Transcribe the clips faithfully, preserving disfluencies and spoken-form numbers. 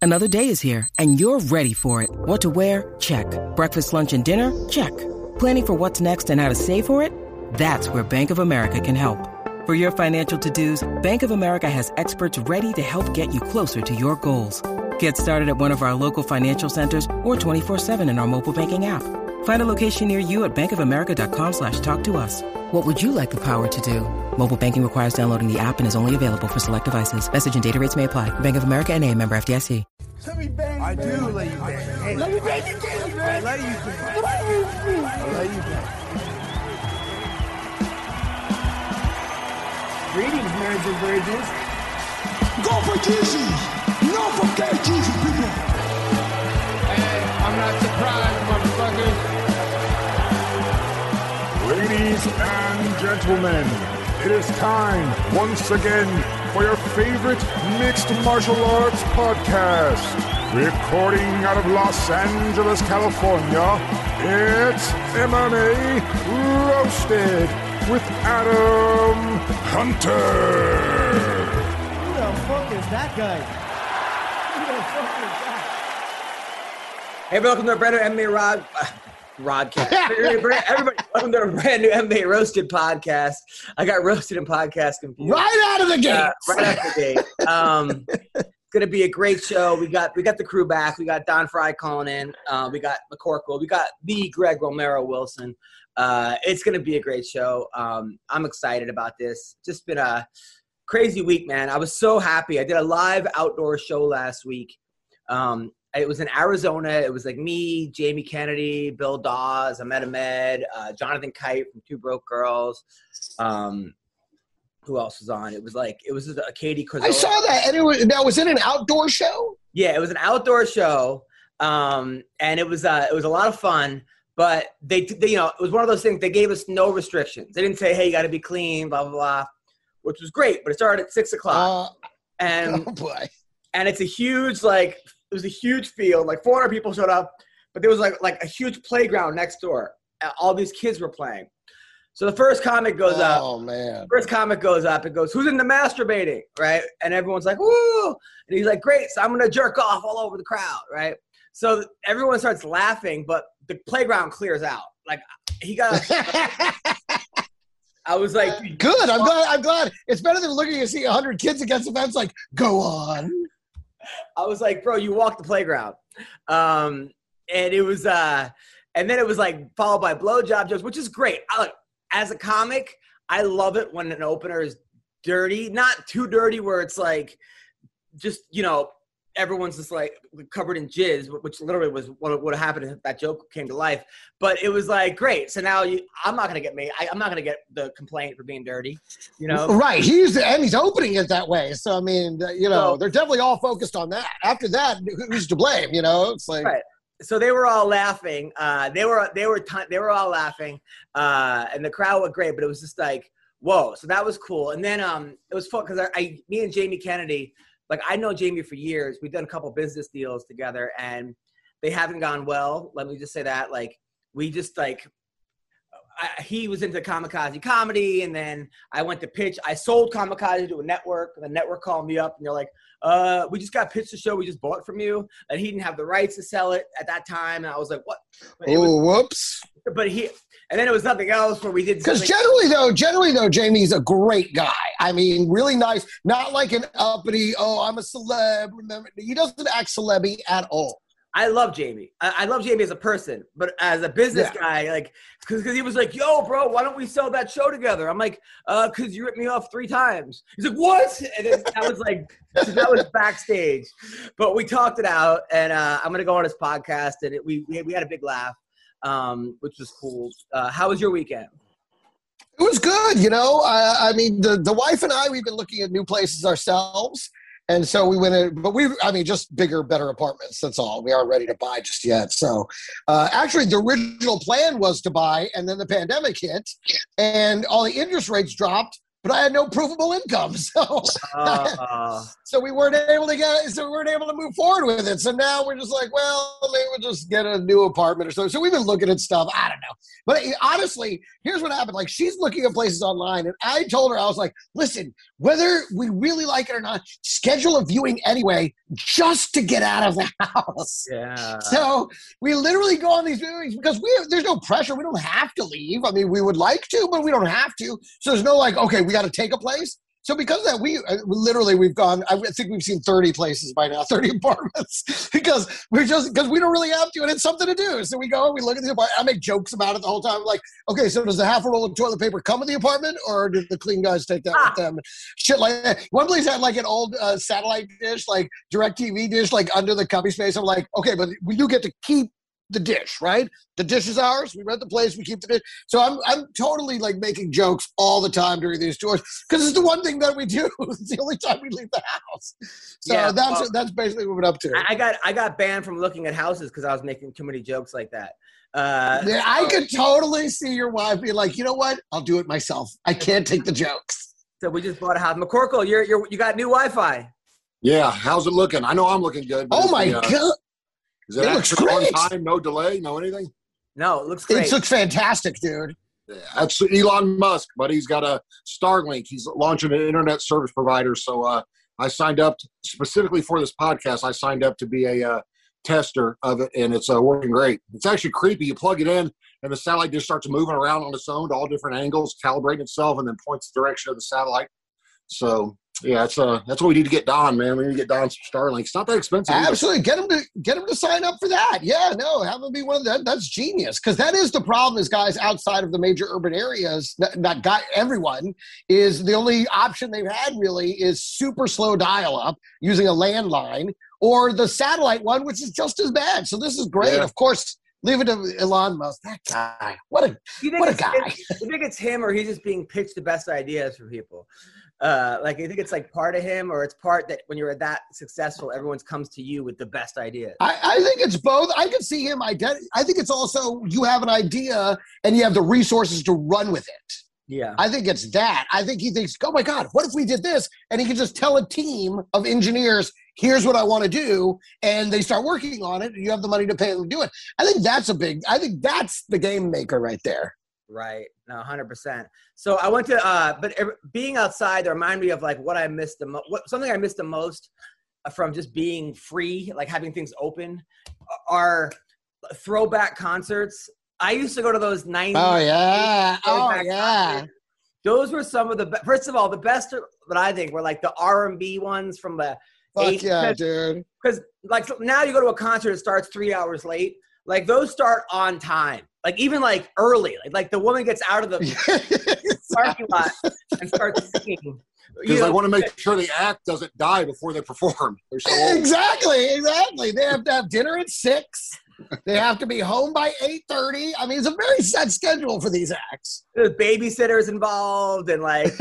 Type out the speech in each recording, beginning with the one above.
Another day is here, and you're ready for it. What to wear? Check. Breakfast, lunch, and dinner? Check. Planning for what's next and how to save for it? That's where Bank of America can help. For your financial to-dos, Bank of America has experts ready to help get you closer to your goals. Get started at one of our local financial centers or twenty-four seven in our mobile banking app. Find a location near you at bankofamerica.com slash talk to us. What would you like the power to do? Mobile banking requires downloading the app and is only available for select devices. Message and data rates may apply. Bank of America N A, member F D I C. Let me bang you, I man. do let you bang. Hey, Let me bang you, too, man. I let you bang. What are you doing? I let you bang. Greetings, marriage and virgins. Go for Jesus. No forget Jesus, people. Hey, I'm not surprised, motherfuckers. Ladies and gentlemen, it is time once again for your favorite mixed martial arts podcast. Recording out of Los Angeles, California, it's M M A Roasted with Adam Hunter. Who the fuck is that guy? Who the fuck is that? Hey, welcome to a brand new M M A Rod, uh, Rodcast. Everybody, welcome to a brand new M M A Roasted podcast. I got roasted in podcast confused. Right out of the gate. Uh, right out of the gate. Um, it's gonna be a great show. We got we got the crew back. We got Don Fry calling in. Uh, we got McCorkle. We got the Greg Romero Wilson. Uh, it's gonna be a great show. Um, I'm excited about this. Just been a crazy week, man. I was so happy. I did a live outdoor show last week. Um, It was in Arizona. It was like me, Jamie Kennedy, Bill Dawes, Ahmed Ahmed, uh, Jonathan Kite from Two Broke Girls. Um, who else was on? It was like it was a Katie Cozzola. I saw that, and it was now was it an outdoor show? Yeah, it was an outdoor show, um, and it was uh, it was a lot of fun. But they, they, you know, it was one of those things. They gave us no restrictions. They didn't say, "Hey, you got to be clean," blah blah blah, which was great. But it started at six o'clock, Uh, and oh boy. and it's a huge like. It was a huge field, like four hundred people showed up, but there was like like a huge playground next door. All these kids were playing. So the first comic goes oh, up. Oh man. First comic goes up. It goes, "Who's into masturbating?" Right? And everyone's like, "Woo!" And he's like, "Great! So I'm gonna jerk off all over the crowd." Right? So everyone starts laughing, but the playground clears out. Like he got. I was like, good. I'm glad. I'm glad. It's better than looking and seeing a hundred kids against the fence. Like, go on. I was like, bro, you walked the playground. Um, and it was, uh, and then it was like followed by blowjob jokes, which is great. I, as a comic, I love it when an opener is dirty, not too dirty where it's like, just, you know, everyone's just like covered in jizz, which literally was what would have happened if that joke came to life. But it was like, great. So now you, I'm not going to get me, I, I'm not going to get the complaint for being dirty, you know? Right. He's and he's opening it that way. So, I mean, you know, So- they're definitely all focused on that. After that, who's to blame? You know, it's like, Right. So they were all laughing. Uh, they were they were t- they were all laughing, uh, and the crowd went great. But it was just like, whoa! So that was cool. And then um, it was fun because I, I, me and Jamie Kennedy, like I know Jamie for years. We've done a couple business deals together, and they haven't gone well. Let me just say that. Like we just like, I, he was into Kamikaze Comedy, and then I went to pitch. I sold Kamikaze to a network, and the network called me up, and they're like, uh, we just got pitched the show we just bought from you, and he didn't have the rights to sell it at that time. And I was like, what? But it oh, was, whoops. but he, and then it was nothing else where we did Because something. generally, though, generally though, Jamie's a great guy. I mean, really nice. Not like an uppity, oh, I'm a celeb. Remember, he doesn't act celeb at all. I love Jamie. I, I love Jamie as a person, but as a business Yeah. guy, like, because he was like, yo, bro, why don't we sell that show together? I'm like, uh, because you ripped me off three times. He's like, what? And then that was like, that was backstage. But we talked it out, and uh, I'm going to go on his podcast, and it, we, we we had a big laugh, um, which was cool. Uh, how was your weekend? It was good, you know. I, I mean, the, the wife and I, we've been looking at new places ourselves. And so we went in, but we, I mean, just bigger, better apartments. That's all. We aren't ready to buy just yet. So uh, actually, the original plan was to buy, and then the pandemic hit, and all the interest rates dropped. but I had no provable income. So, Uh, so we weren't able to get, so we weren't able to move forward with it. So now we're just like, well, maybe we'll just get a new apartment or something. So we've been looking at stuff. I don't know. But honestly, here's what happened. Like, she's looking at places online, and I told her, I was like, listen, whether we really like it or not, schedule a viewing anyway, just to get out of the house. yeah. So we literally go on these viewings because we have, there's no pressure. We don't have to leave. I mean, we would like to, but we don't have to. So there's no like, okay, we got to take a place. So because of that, we uh, literally, we've gone, I think we've seen thirty places by now, thirty apartments, because we're just, because we don't really have to, and it's something to do. So we go, we look at the apartment. I make jokes about it the whole time. I'm like, okay, so does the half a roll of toilet paper come with the apartment, or did the clean guys take that ah. with them? Shit like that. One place had like an old uh, satellite dish, like DirecTV dish, like under the cubby space. I'm like, okay, but we do get to keep the dish, right? The dish is ours. We rent the place. We keep the dish. So I'm I'm totally like making jokes all the time during these tours because it's the one thing that we do. It's the only time we leave the house. So yeah, that's well, that's basically what we're up to. I got I got banned from looking at houses because I was making too many jokes like that. Uh, yeah, I could totally see your wife being like, you know what? I'll do it myself. I can't take the jokes. So we just bought a house. McCorkle, you're you're you got new Wi-Fi. Yeah, how's it looking? I know I'm looking good. Oh my the, uh, god. Is it, it looks great. On time, no delay, no anything? No, it looks great. It looks fantastic, dude. Yeah, that's Elon Musk, but he's got a Starlink. He's launching an internet service provider. So uh, I signed up to, specifically for this podcast. I signed up to be a uh, tester of it, and it's uh, working great. It's actually creepy. You plug it in, and the satellite just starts moving around on its own to all different angles, calibrating itself, and then points the direction of the satellite. So yeah, it's uh, that's what we need to get Don, man. We need to get Don some Starlink. It's not that expensive. Absolutely, either. get him to get him to sign up for that. Yeah, no, have him be one of that. That's genius, because that is the problem. Is guys outside of the major urban areas, that, that got everyone is the only option they've had really is super slow dial up using a landline or the satellite one, which is just as bad. So this is great. Yeah. Of course, leave it to Elon Musk. That guy, what a what a guy. Him, you think it's him, or he's just being pitched the best ideas for people? Uh, like, I think it's like part of him, or it's part that when you're that successful, everyone comes to you with the best ideas. I, I think it's both. I can see him. Ident- I think it's also you have an idea and you have the resources to run with it. Yeah. I think it's that. I think he thinks, oh my God, what if we did this? And he can just tell a team of engineers, here's what I want to do. And they start working on it and you have the money to pay them to do it. I think that's a big, I think that's the game maker right there. Right. No, one hundred percent. So I went to, uh, but being outside, that reminded me of like what I missed the most, what, something I missed the most from just being free, like having things open, are throwback concerts. I used to go to those nineties. Oh, yeah. Oh, yeah. Concerts. Those were some of the best. First of all, the best that I think were like the R and B ones from the Fuck eighties. yeah, dude. Because like now you go to a concert, it starts three hours late. Like those start on time. Like even like early. Like, like the woman gets out of the parking lot and starts singing. Because they want to make sure the act doesn't die before they perform. They're so old. Exactly, exactly. They have to have dinner at six. They have to be home by eight thirty. I mean, it's a very set schedule for these acts. There's babysitters involved and like.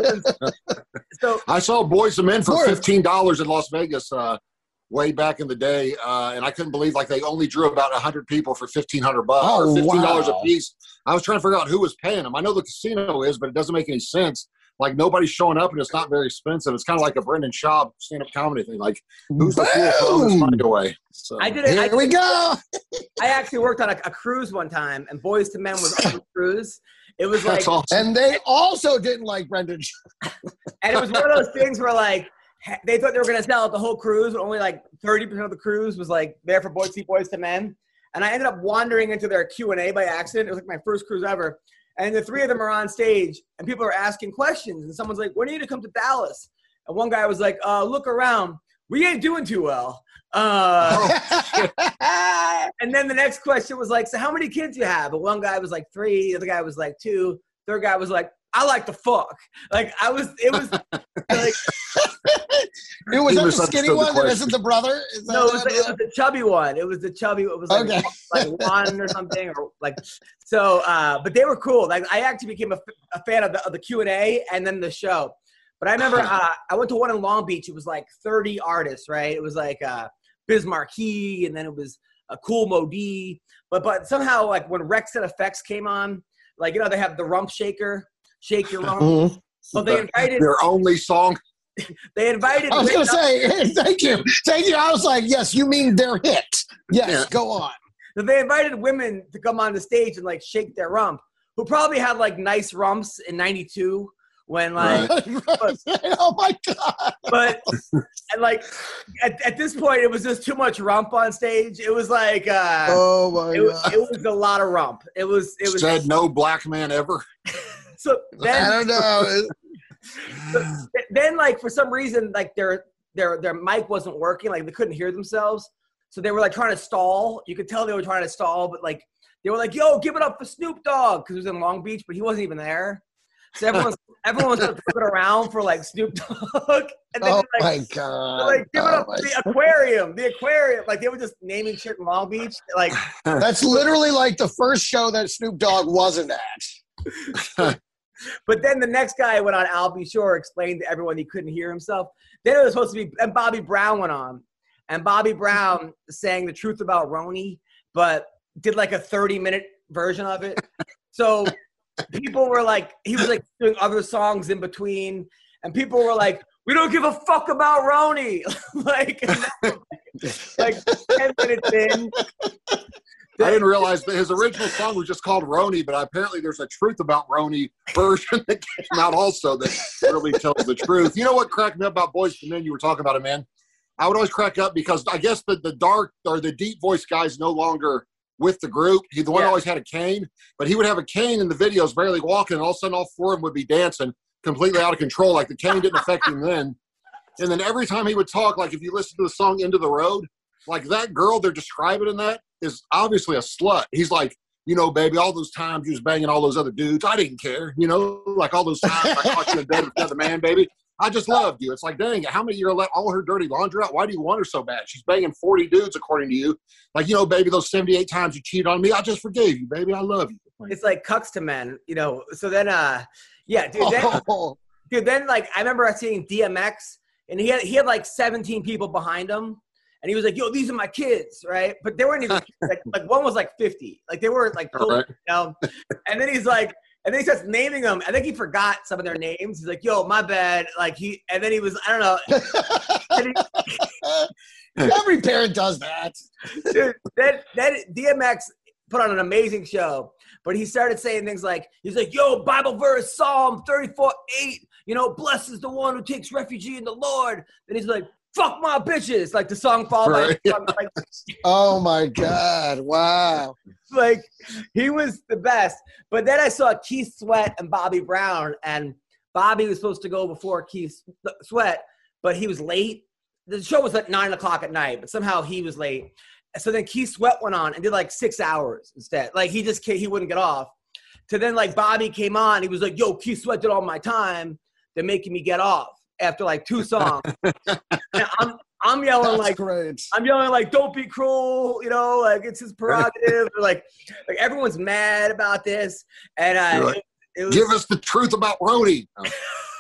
So I saw Boyz two Men for fifteen dollars in Las Vegas uh, way back in the day, uh, and I couldn't believe like they only drew about one hundred people for fifteen hundred bucks oh, or fifteen dollars wow. a piece. I was trying to figure out who was paying them. I know the casino is, but it doesn't make any sense. Like nobody's showing up and it's not very expensive. It's kind of like a Brendan Schaub stand-up comedy thing. Like who's the fool throwing this money away? So I did it. Here I, we go. I actually worked on a, a cruise one time, and Boyz two Men was on the cruise. It was like, That's awesome. And they also didn't like Brendan Schaub. And it was one of those things where like they thought they were gonna sell out the whole cruise, but only like thirty percent of the cruise was like there for Boyz Boyz two Men. And I ended up wandering into their Q and A by accident. It was like my first cruise ever. And the three of them are on stage, and people are asking questions. And someone's like, when are you to come to Dallas? And one guy was like, uh, look around. We ain't doing too well. Uh, oh, and then the next question was like, so how many kids you have? And one guy was like three. The other guy was like two. Third guy was like, I like to fuck. Like, I was, it was like. It was that the skinny one that isn't the brother? Is no, it was, the, it was the chubby one. It was the chubby, it was like, okay. like one or something. or like So, uh, but they were cool. Like, I actually became a, a fan of the, of the Q and A and then the show. But I remember uh, I went to one in Long Beach. It was like thirty artists, right? It was like uh, Biz Markie, and then it was a Cool Modi. But but somehow, like when Rex and Effects came on, like, you know, they have the rump shaker, shake your rump. Mm-hmm. Well, they invited their only song. They invited. I was going to say, thank you, thank you. I was like, yes, you mean their hit? Yes, Yeah. go on. So they invited women to come on the stage and like shake their rump, who probably had like nice rumps in ninety-two when like, but, Oh my god! but and like at, at this point it was just too much rump on stage. It was like, uh, Oh my it, was- god! it was a lot of rump. It was, it was. Said no black man ever. So then, I don't know. so then like for some reason like their their their mic wasn't working, like they couldn't hear themselves, so they were like trying to stall. You could tell they were trying to stall, but like they were like, yo, give it up for Snoop Dogg, because it was in Long Beach, but he wasn't even there. So everyone's everyone's looking around for like Snoop Dogg, and then Oh like, my they're god! like give it Oh up my- for the aquarium, the aquarium. Like they were just naming shit in Long Beach, like. That's literally like the first show that Snoop Dogg wasn't at. But then the next guy went on, Al B. Shore, explained to everyone he couldn't hear himself. Then it was supposed to be, and Bobby Brown went on. And Bobby Brown sang the truth about Roni, but did like a thirty minute version of it. So people were like, he was like doing other songs in between. And people were like, we don't give a fuck about Roni. like, like ten minutes in. I didn't realize that his original song was just called Roni, but apparently there's a Truth About Roni version that came out also that really tells the truth. You know what cracked me up about Boyz two Men? You were talking about it, man. I would always crack up because I guess the, the dark or the deep voice guy is no longer with the group. He the one Yeah. who always had a cane, but he would have a cane in the videos, barely walking, and all of a sudden all four of them would be dancing completely out of control, like the cane didn't affect him then. And then every time he would talk, like if you listen to the song Into the Road, like that girl they're describing in that is obviously a slut. He's like, you know, baby, all those times you was banging all those other dudes, I didn't care. You know, like all those times I caught you in bed with another man, baby. I just loved you. It's like, dang, how many you're let all her dirty laundry out? Why do you want her so bad? She's banging forty dudes, according to you. Like, you know, baby, those seventy-eight times you cheated on me, I just forgave you, baby. I love you. Like, It's like cucks to men, you know. So then, uh, yeah, dude, then, Oh, dude, then like I remember seeing D M X, and he had he had like seventeen people behind him, and he was like, "Yo, these are my kids," right? But they weren't even like, like one was like fifty, like they weren't like All right. you know. And then he's like, and then he starts naming them. I think he forgot some of their names. He's like, "Yo, my bad." Like he, and then he was, I don't know. And he, every parent does that. dude, then then D M X put on an amazing show, but he started saying things like, he's like, yo, Bible verse, Psalm thirty-four eight, you know, blessed is the one who takes refuge in the Lord. Then he's like, fuck my bitches, like the song followed Right. by like, Oh my god! Wow. like he was the best. But then I saw Keith Sweat and Bobby Brown, and Bobby was supposed to go before Keith Sweat, but he was late. The show was at nine o'clock at night, but somehow he was late. So then Keith Sweat went on and did like six hours instead. Like he just he wouldn't get off. So then like Bobby came on. He was like, yo, Keith Sweat did all my time. They're making me get off after like two songs. And I'm I'm yelling That's like great. I'm yelling like, don't be cruel, you know, like it's his prerogative. like like everyone's mad about this. And uh, You're like, it, it was give us the truth about Roni. Oh.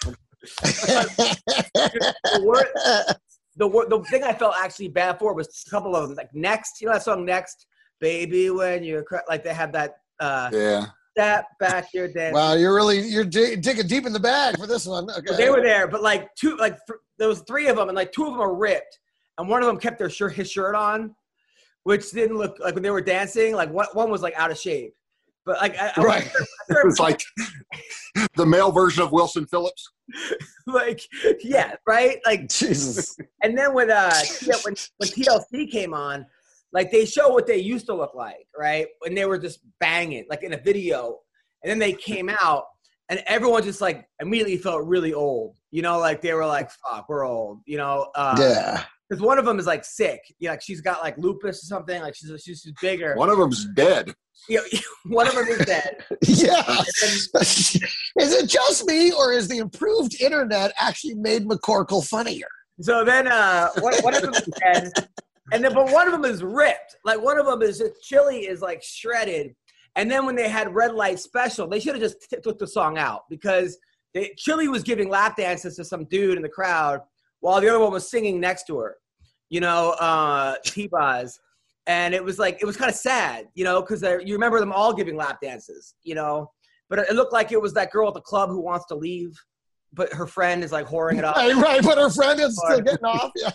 the word. The, the thing I felt actually bad for was a couple of them. Like Next, you know that song Next? Baby, when you're cry-, like they have that uh Yeah. step back your dance. Wow, you're really you're dig- digging deep in the bag for this one. Okay. But they were there, but like two, like th- there was three of them, and like two of them are ripped, and one of them kept their shirt, his shirt on, which didn't look like when they were dancing. Like one, one was like out of shape, but like I, I Right. It was like the male version of Wilson Phillips. like yeah, right, like. Jesus. And then when uh yeah, when when T L C came on, like they show what they used to look like, right? When they were just banging, like in a video, and then they came out, and everyone just like immediately felt really old, you know, like they were like, "Fuck, we're old," you know? Uh, Yeah. Because one of them is like sick, you know, like she's got like lupus or something, like she's she's just bigger. One of them's dead. You know, one of them is dead. Yeah. Is it just me, or is the improved internet actually made McCorkle funnier? So then uh, one, one of them is dead, and then but one of them is ripped. Like one of them is Chili is like shredded. And then when they had Red Light Special, they should have just t- took the song out because they, Chili was giving lap dances to some dude in the crowd while the other one was singing next to her. You know, uh, T-Boz. And it was like it was kind of sad, you know, because you remember them all giving lap dances, you know. But it looked like it was that girl at the club who wants to leave. but her friend is like whoring it up. Right, right. But her friend is still getting off. Yeah.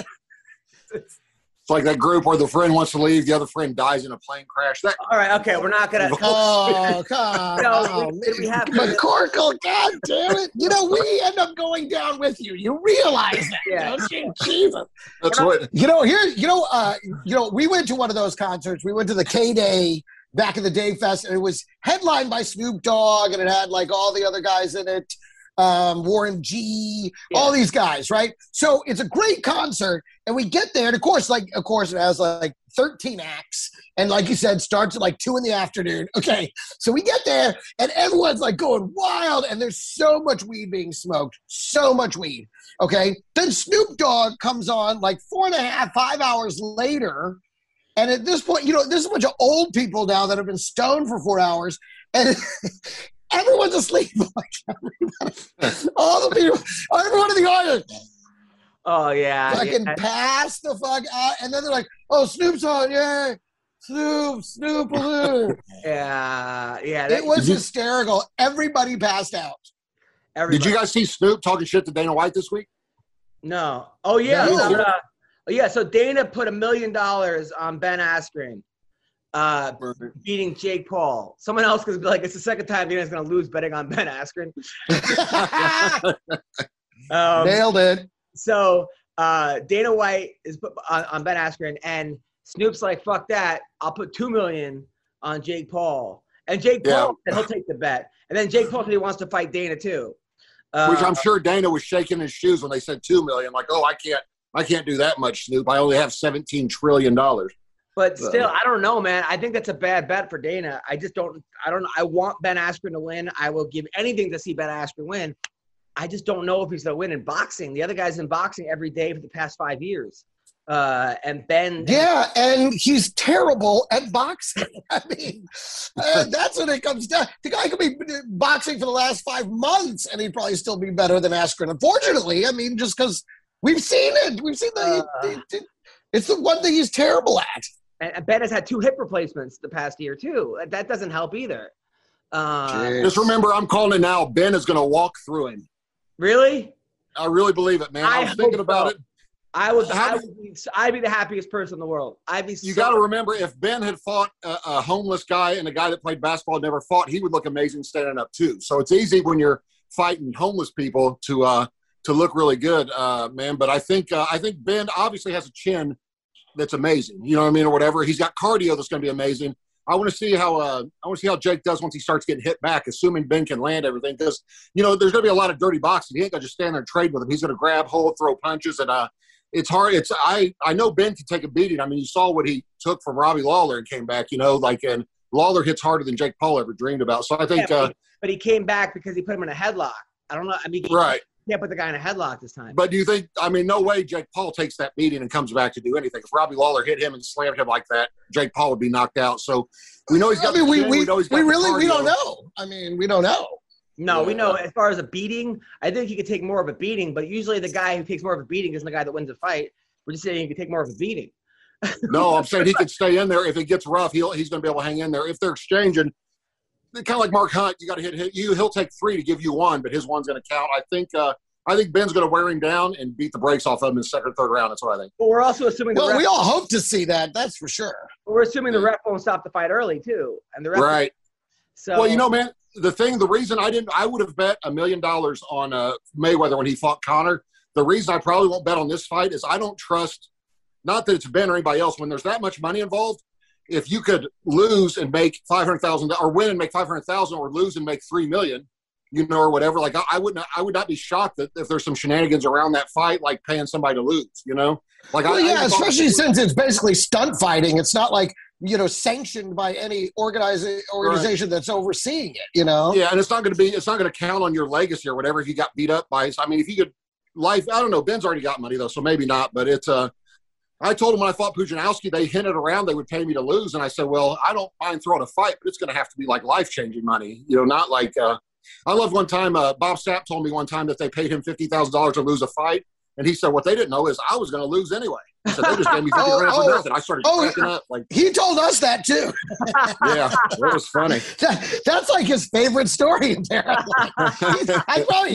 It's like that group where the friend wants to leave, the other friend dies in a plane crash. That All right, okay, we're not gonna. Oh, come No, on. we- we have to- McCorkle, God damn it. You know, we end up going down with you. You realize that, Yeah. don't you? Jesus. that's what. You know, here, you know, uh, you know, we went to one of those concerts. We went to the K-Day back in the Day Fest, and it was headlined by Snoop Dogg, and it had like all the other guys in it, um, Warren G, Yeah. all these guys, right? So it's a great concert, and we get there, and of course, like, of course, it has like thirteen acts, and like you said, starts at like two in the afternoon. Okay, so we get there, and everyone's like going wild, and there's so much weed being smoked, so much weed. Okay, then Snoop Dogg comes on like four and a half, five hours later. And at this point, you know, there's a bunch of old people now that have been stoned for four hours, and everyone's asleep. Like everybody, all the people, everyone in the audience, Oh yeah, fucking yeah. pass the fuck out, and then they're like, "Oh, Snoop's on, yeah, Snoop, Snoop-a-loo." yeah, yeah. It that- was Did you- hysterical. Everybody passed out. everybody- Did you guys see Snoop talking shit to Dana White this week? No. Oh yeah. No. so, uh, oh, yeah. So Dana put a million dollars on Ben Askren, uh, beating Jake Paul. Someone else could be like, it's the second time Dana's gonna lose betting on Ben Askren. Um, Nailed it. So uh, Dana White is put on, on Ben Askren, and Snoop's like, "Fuck that! I'll put two million on Jake Paul." And Jake Yeah. Paul said he'll take the bet. And then Jake Paul said he wants to fight Dana too. Uh, Which I'm sure Dana was shaking his shoes when they said two million. Like, oh, I can't, I can't do that much, Snoop. I only have seventeen trillion dollars. But still, I don't know, man. I think that's a bad bet for Dana. I just don't. I don't. I want Ben Askren to win. I will give anything to see Ben Askren win. I just don't know if he's going to win in boxing. The other guy's in boxing every day for the past five years. Uh, and Ben. Yeah, and he's terrible at boxing. I mean, uh, that's what it comes down. The guy could be boxing for the last five months, and he'd probably still be better than Askren. Unfortunately, I mean, just because we've seen it, we've seen that. Uh, he, he, it's the one thing he's terrible at. And Ben has had two hip replacements the past year too. That doesn't help either. Uh, Just remember, I'm calling it now. Ben is going to walk through him. really? I really believe it, man. I, I was hope thinking so. about it. I would. How I do- would be, I'd be the happiest person in the world. I'd be. You so, got to remember, if Ben had fought a, a homeless guy and a guy that played basketball never fought, he would look amazing standing up too. So it's easy when you're fighting homeless people to uh, to look really good, uh, man. But I think uh, I think Ben obviously has a chin that's amazing. You know what I mean, or whatever. He's got cardio that's going to be amazing. I want to see how uh, I want to see how Jake does once he starts getting hit back, assuming Ben can land everything. Because you know, there's going to be a lot of dirty boxing. He ain't going to just stand there and trade with him. He's going to grab, hold, throw punches, and uh, it's hard. It's I I know Ben can take a beating. I mean, you saw what he took from Robbie Lawler and came back. You know, like and Lawler hits harder than Jake Paul ever dreamed about. So I think, Yeah, uh, but, he, but he came back because he put him in a headlock. I don't know. I mean, he right. can't put the guy in a headlock this time. But do you think? I mean, no way Jake Paul takes that beating and comes back to do anything. If Robbie Lawler hit him and slammed him like that, Jake Paul would be knocked out. So we know he's got. I mean, the we chin, we, know he's got we the really we cardio. don't know. I mean, we don't know. No, we Yeah. know as far as a beating, I think he could take more of a beating, but usually the guy who takes more of a beating isn't the guy that wins a fight. We're just saying he could take more of a beating. No, I'm saying he could stay in there. If it gets rough, he'll he's going to be able to hang in there. If they're exchanging, kind of like Mark Hunt, you got to hit, hit you. He'll take three to give you one, but his one's going to count. I think. Uh, I think Ben's going to wear him down and beat the brakes off of him in the second or third round. That's what I think. But we're also assuming the Well, ref, we all hope to see that. That's for sure. we're assuming the ref won't stop the fight early too, and the ref. Right. So Well, you know, man, the thing, the reason I didn't, I would have bet a million dollars on uh, Mayweather when he fought Conor. The reason I probably won't bet on this fight is I don't trust, not that it's Ben or anybody else, when there's that much money involved. If you could lose and make five hundred thousand dollars or win and make five hundred thousand dollars or lose and make three million dollars, you know, or whatever, like I, I wouldn't, I would not be shocked that if there's some shenanigans around that fight, like paying somebody to lose, you know? Like Well, I, yeah, I thought- especially since it's basically stunt fighting. It's not like, you know, sanctioned by any organizing organization that's overseeing it, you know? Yeah, and it's not going to be, it's not going to count on your legacy or whatever if you got beat up by, I mean, if you could, life, I don't know, Ben's already got money though, so maybe not, but it's, uh, I told him when I fought Pujanowski, they hinted around they would pay me to lose, and I said, well, I don't mind throwing a fight, but it's going to have to be like life-changing money, you know, not like, uh, I love one time, uh, Bob Sapp told me one time that they paid him fifty thousand dollars to lose a fight, and he said what they didn't know is I was going to lose anyway. He said, they just gave me fifty Oh, grand oh, for nothing. I started oh, cracking up, like, He told us that too. yeah, it was funny. That, that's like his favorite story, apparently. he's, I probably, he's,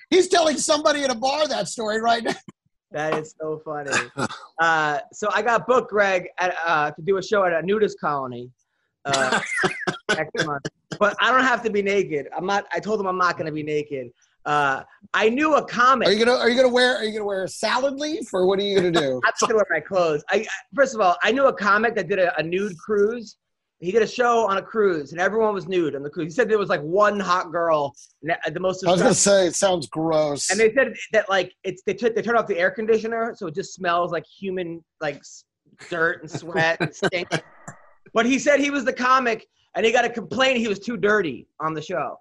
he's telling somebody at a bar that story right now. That is so funny. Uh, so I got booked, Greg, at, uh, to do a show at a nudist colony uh, next month. But I don't have to be naked. I'm not. I told them I'm not going to be naked. Uh, I knew a comic. Are you gonna Are you gonna wear Are you gonna wear a salad leaf, or what are you gonna do? I'm just gonna wear my clothes. I first of all, I knew a comic that did a, a nude cruise. He did a show on a cruise, and everyone was nude on the cruise. He said there was like one hot girl, the most. I was gonna say it sounds gross. And they said that like it's they took they turned off the air conditioner, so it just smells like human like dirt and sweat and stink. But he said he was the comic, and he got a complaint he was too dirty on the show.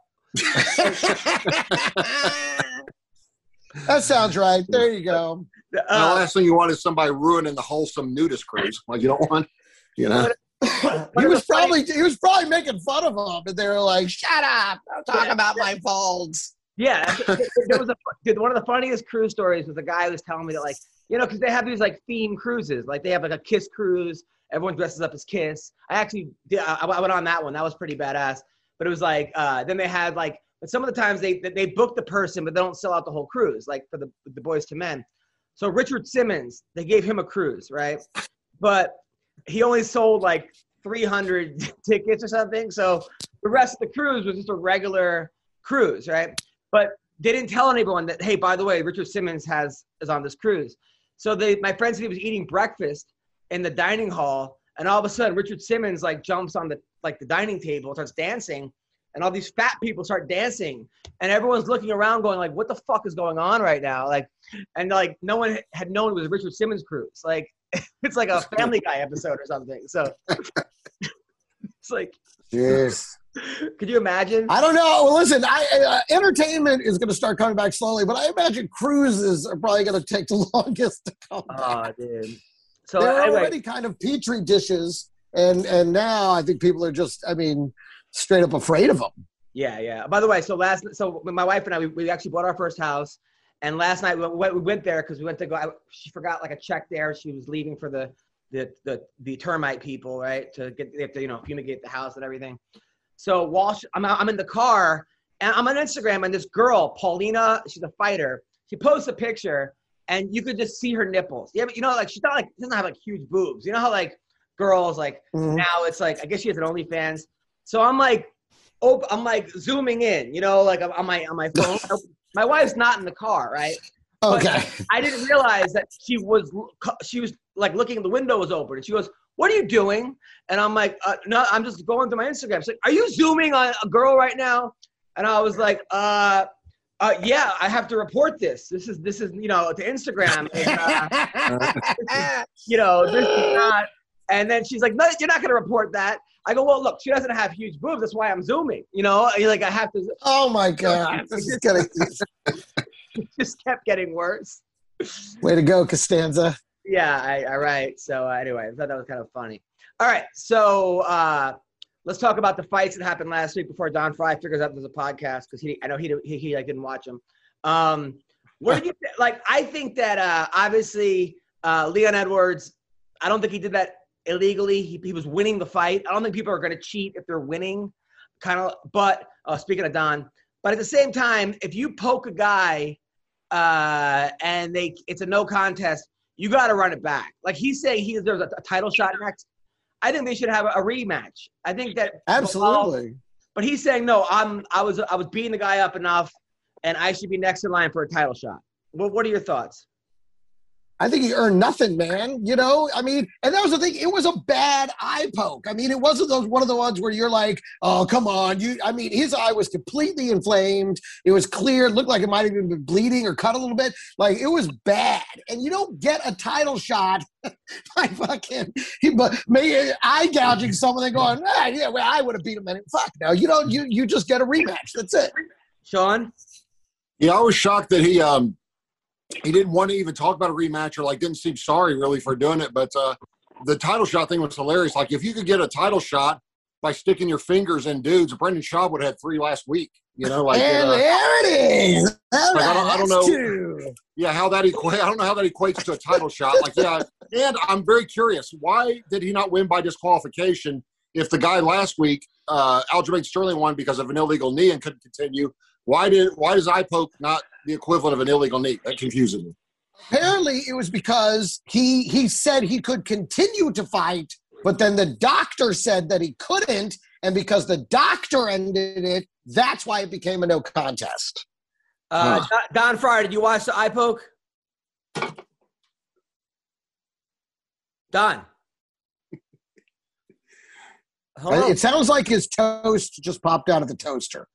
That sounds right. There you go. Uh, the last thing you want is somebody ruining the wholesome nudist cruise. Like you don't want, you know. he was probably he was probably making fun of them, and they were like, "Shut up! Don't talk about my folds." Yeah, there was a dude, one of the funniest cruise stories was a guy who was telling me that, like, you know, because they have these like theme cruises, like they have like a Kiss cruise. Everyone dresses up as Kiss. I actually did. I, I went on that one. That was pretty badass. But it was like uh, then they had like, but some of the times they they book the person, but they don't sell out the whole cruise, like for the the Boys to Men. So Richard Simmons, they gave him a cruise, right? But he only sold like three hundred tickets or something. So the rest of the cruise was just a regular cruise, right? But they didn't tell anyone that, hey, by the way, Richard Simmons has is on this cruise. So they, my friend said he was eating breakfast in the dining hall, and all of a sudden Richard Simmons like jumps on the like the dining table, starts dancing, and all these fat people start dancing, and everyone's looking around going like, what the fuck is going on right now? Like, and like no one had known it was a Richard Simmons cruise. Like, it's like a Family Guy episode or something. So it's like, yes. Could you imagine? I don't know. Well, listen, I, uh, entertainment is going to start coming back slowly, but I imagine cruises are probably going to take the longest to come back. Oh, dude. So they're anyway. already kind of petri dishes, and and now I think people are just, I mean, straight up afraid of them. Yeah, yeah. By the way, so last, so my wife and I, we, we actually bought our first house. And last night we went, we went there because we went to go. I, she forgot like a check there. She was leaving for the the the, the termite people, right? To get they have to you know fumigate the house and everything. So while she, I'm I'm in the car and I'm on Instagram, and this girl Paulina, she's a fighter. She posts a picture and you could just see her nipples. Yeah, but you know like she's not like she doesn't have like huge boobs. You know how like girls like mm-hmm. now it's like I guess she has an OnlyFans. So I'm like, oh, I'm like zooming in. You know, like on my on my phone. My wife's not in the car, right? Okay. But I didn't realize that she was she was like looking, the window was open, and she goes, "What are you doing?" And I'm like, uh, "No, I'm just going through my Instagram." She's like, "Are you zooming on a girl right now?" And I was like, "Uh, uh, yeah, I have to report this. This is this is you know to Instagram. And, uh, you know, this is not." And then she's like, "No, you're not going to report that." I go, "Well, look, she doesn't have huge boobs. That's why I'm zooming. You know, like I have to." Oh my God, this is gonna. It just kept getting worse. Way to go, Costanza. Yeah, I, I right. So uh, anyway, I thought that was kind of funny. All right, so uh, let's talk about the fights that happened last week before Don Fry figures out there's a podcast because he, I know he he, he like didn't watch them. Um, what did you th- like? I think that uh, obviously uh, Leon Edwards. I don't think he did that illegally. He he was winning the fight. I don't think people are going to cheat if they're winning. Kind of, but uh, speaking of Don, but at the same time, if you poke a guy. Uh, and they it's a no contest, you got to run it back. Like he's saying he there's a, a title shot next. I think they should have a, a rematch. I think that absolutely. But he's saying no. I'm I was I was beating the guy up enough, and I should be next in line for a title shot. What What are your thoughts? I think he earned nothing, man. You know, I mean, and that was the thing. It was a bad eye poke. I mean, it wasn't those one of the ones where you're like, oh, come on. You, I mean, his eye was completely inflamed. It was clear. It looked like it might have even been bleeding or cut a little bit. Like, it was bad. And you don't get a title shot by fucking he, me eye gouging someone and going, ah, yeah, well, I would have beat him. And fuck, no, you don't. You you just get a rematch. That's it. Sean? Yeah, I was shocked that he um. He didn't want to even talk about a rematch or like didn't seem sorry really for doing it. But uh, the title shot thing was hilarious. Like if you could get a title shot by sticking your fingers in dudes, Brendan Schaub would have had three last week. You know, like and uh, there it is. All like, right, I don't, I don't know. two. Yeah, how that equate? I don't know how that equates to a title shot. Like yeah, and I'm very curious. Why did he not win by disqualification? If the guy last week, uh, Aljamain Sterling won because of an illegal knee and couldn't continue. Why did why does eye poke not the equivalent of an illegal knee. That confuses me. Apparently, it was because he he said he could continue to fight, but then the doctor said that he couldn't, and because the doctor ended it, that's why it became a no contest. Uh, Huh. Don Fryer, did you watch the eye poke? Don. Hello? It sounds like his toast just popped out of the toaster.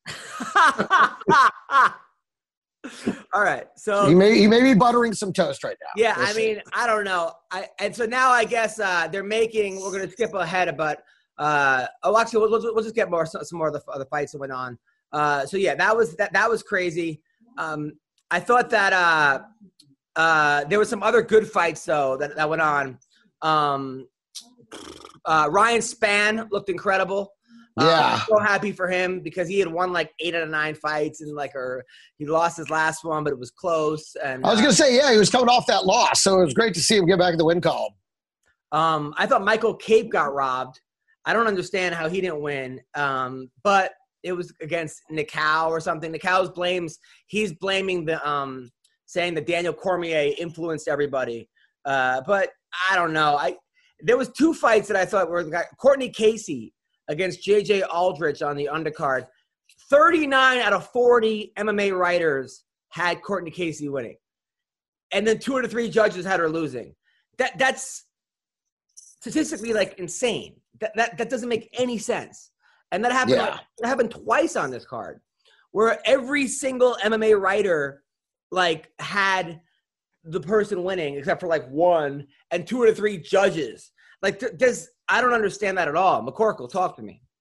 All right, so He may he may be buttering some toast right now. yeah, We'll I see. mean, I don't know. I and so now I guess uh, they're making. We're gonna skip ahead, but uh, oh, actually, we'll, we'll, we'll just get more some more of the, of the fights that went on. Uh, so yeah, that was that that was crazy. Um, I thought that uh, uh, there were some other good fights though that, that went on. Um, uh, Ryan Spann looked incredible. Uh, Yeah. I'm so happy for him because he had won like eight out of nine fights and like, or he lost his last one, but it was close. And I was uh, going to say, yeah, he was coming off that loss, so it was great to see him get back in the win column. Um, I thought Michael Cape got robbed. I don't understand how he didn't win. Um, but it was against Nikau or something. Nikau's blames, he's blaming the, um, saying that Daniel Cormier influenced everybody. Uh, but I don't know. I, there was two fights that I thought were the guy, Courtney Casey against J J Aldrich on the undercard. thirty-nine out of forty M M A writers had Courtney Casey winning. And then two out of three judges had her losing. That that's statistically like insane. That that, that doesn't make any sense. And that happened Yeah. like, that happened twice on this card, where every single M M A writer like had the person winning except for like one and two out of three judges. Like th- there's I don't understand that at all. McCorkle, talk to me.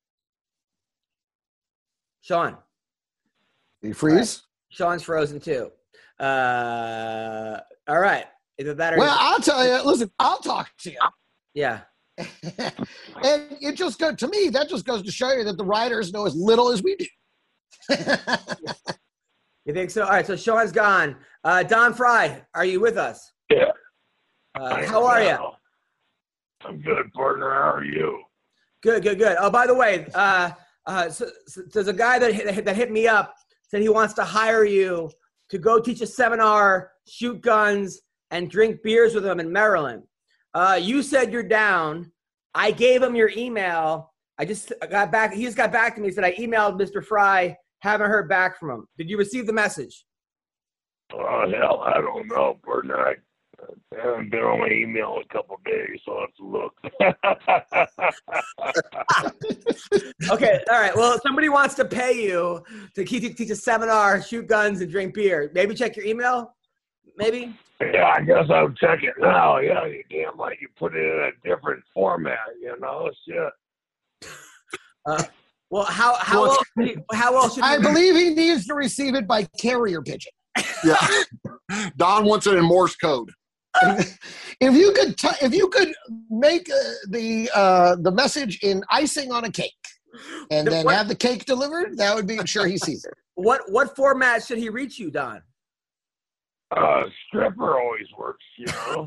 Sean. Did he freeze? Sean's frozen too. Uh, all right. Either that or Well, I'll tell you. Listen, I'll talk to you. yeah. And it just go to me. That just goes to show you that the writers know as little as we do. You think so? All right. So Sean's gone. Uh, Don Fry, are you with us? Yeah. Uh, how are you? I'm good, partner. How are you? Good, good, good. Oh, by the way, uh, uh, so, so there's a guy that hit, that hit me up, said he wants to hire you to go teach a seminar, shoot guns, and drink beers with him in Maryland. Uh, you said you're down. I gave him your email. I just got back. He just got back to me. He said, I emailed Mister Fry. Haven't heard back from him. Did you receive the message? Oh, hell, I don't know, partner. I, I haven't been on my email in a couple of days, so I'll have to look. Okay, all right. Well, if somebody wants to pay you to keep, teach a seminar, shoot guns, and drink beer, maybe check your email? Maybe? Yeah, I guess I'll check it now. Yeah, you damn right. You put it in a different format, you know? Shit. Uh, well, how how Well, else should he, how else should he I believe he needs to receive it by carrier pigeon. Yeah. Don wants it in Morse code. If you could, t- if you could make uh, the uh, the message in icing on a cake, and The- then what- have the cake delivered, that would be sure he sees it. what what format should he reach you, Don? Uh, stripper always works, you know?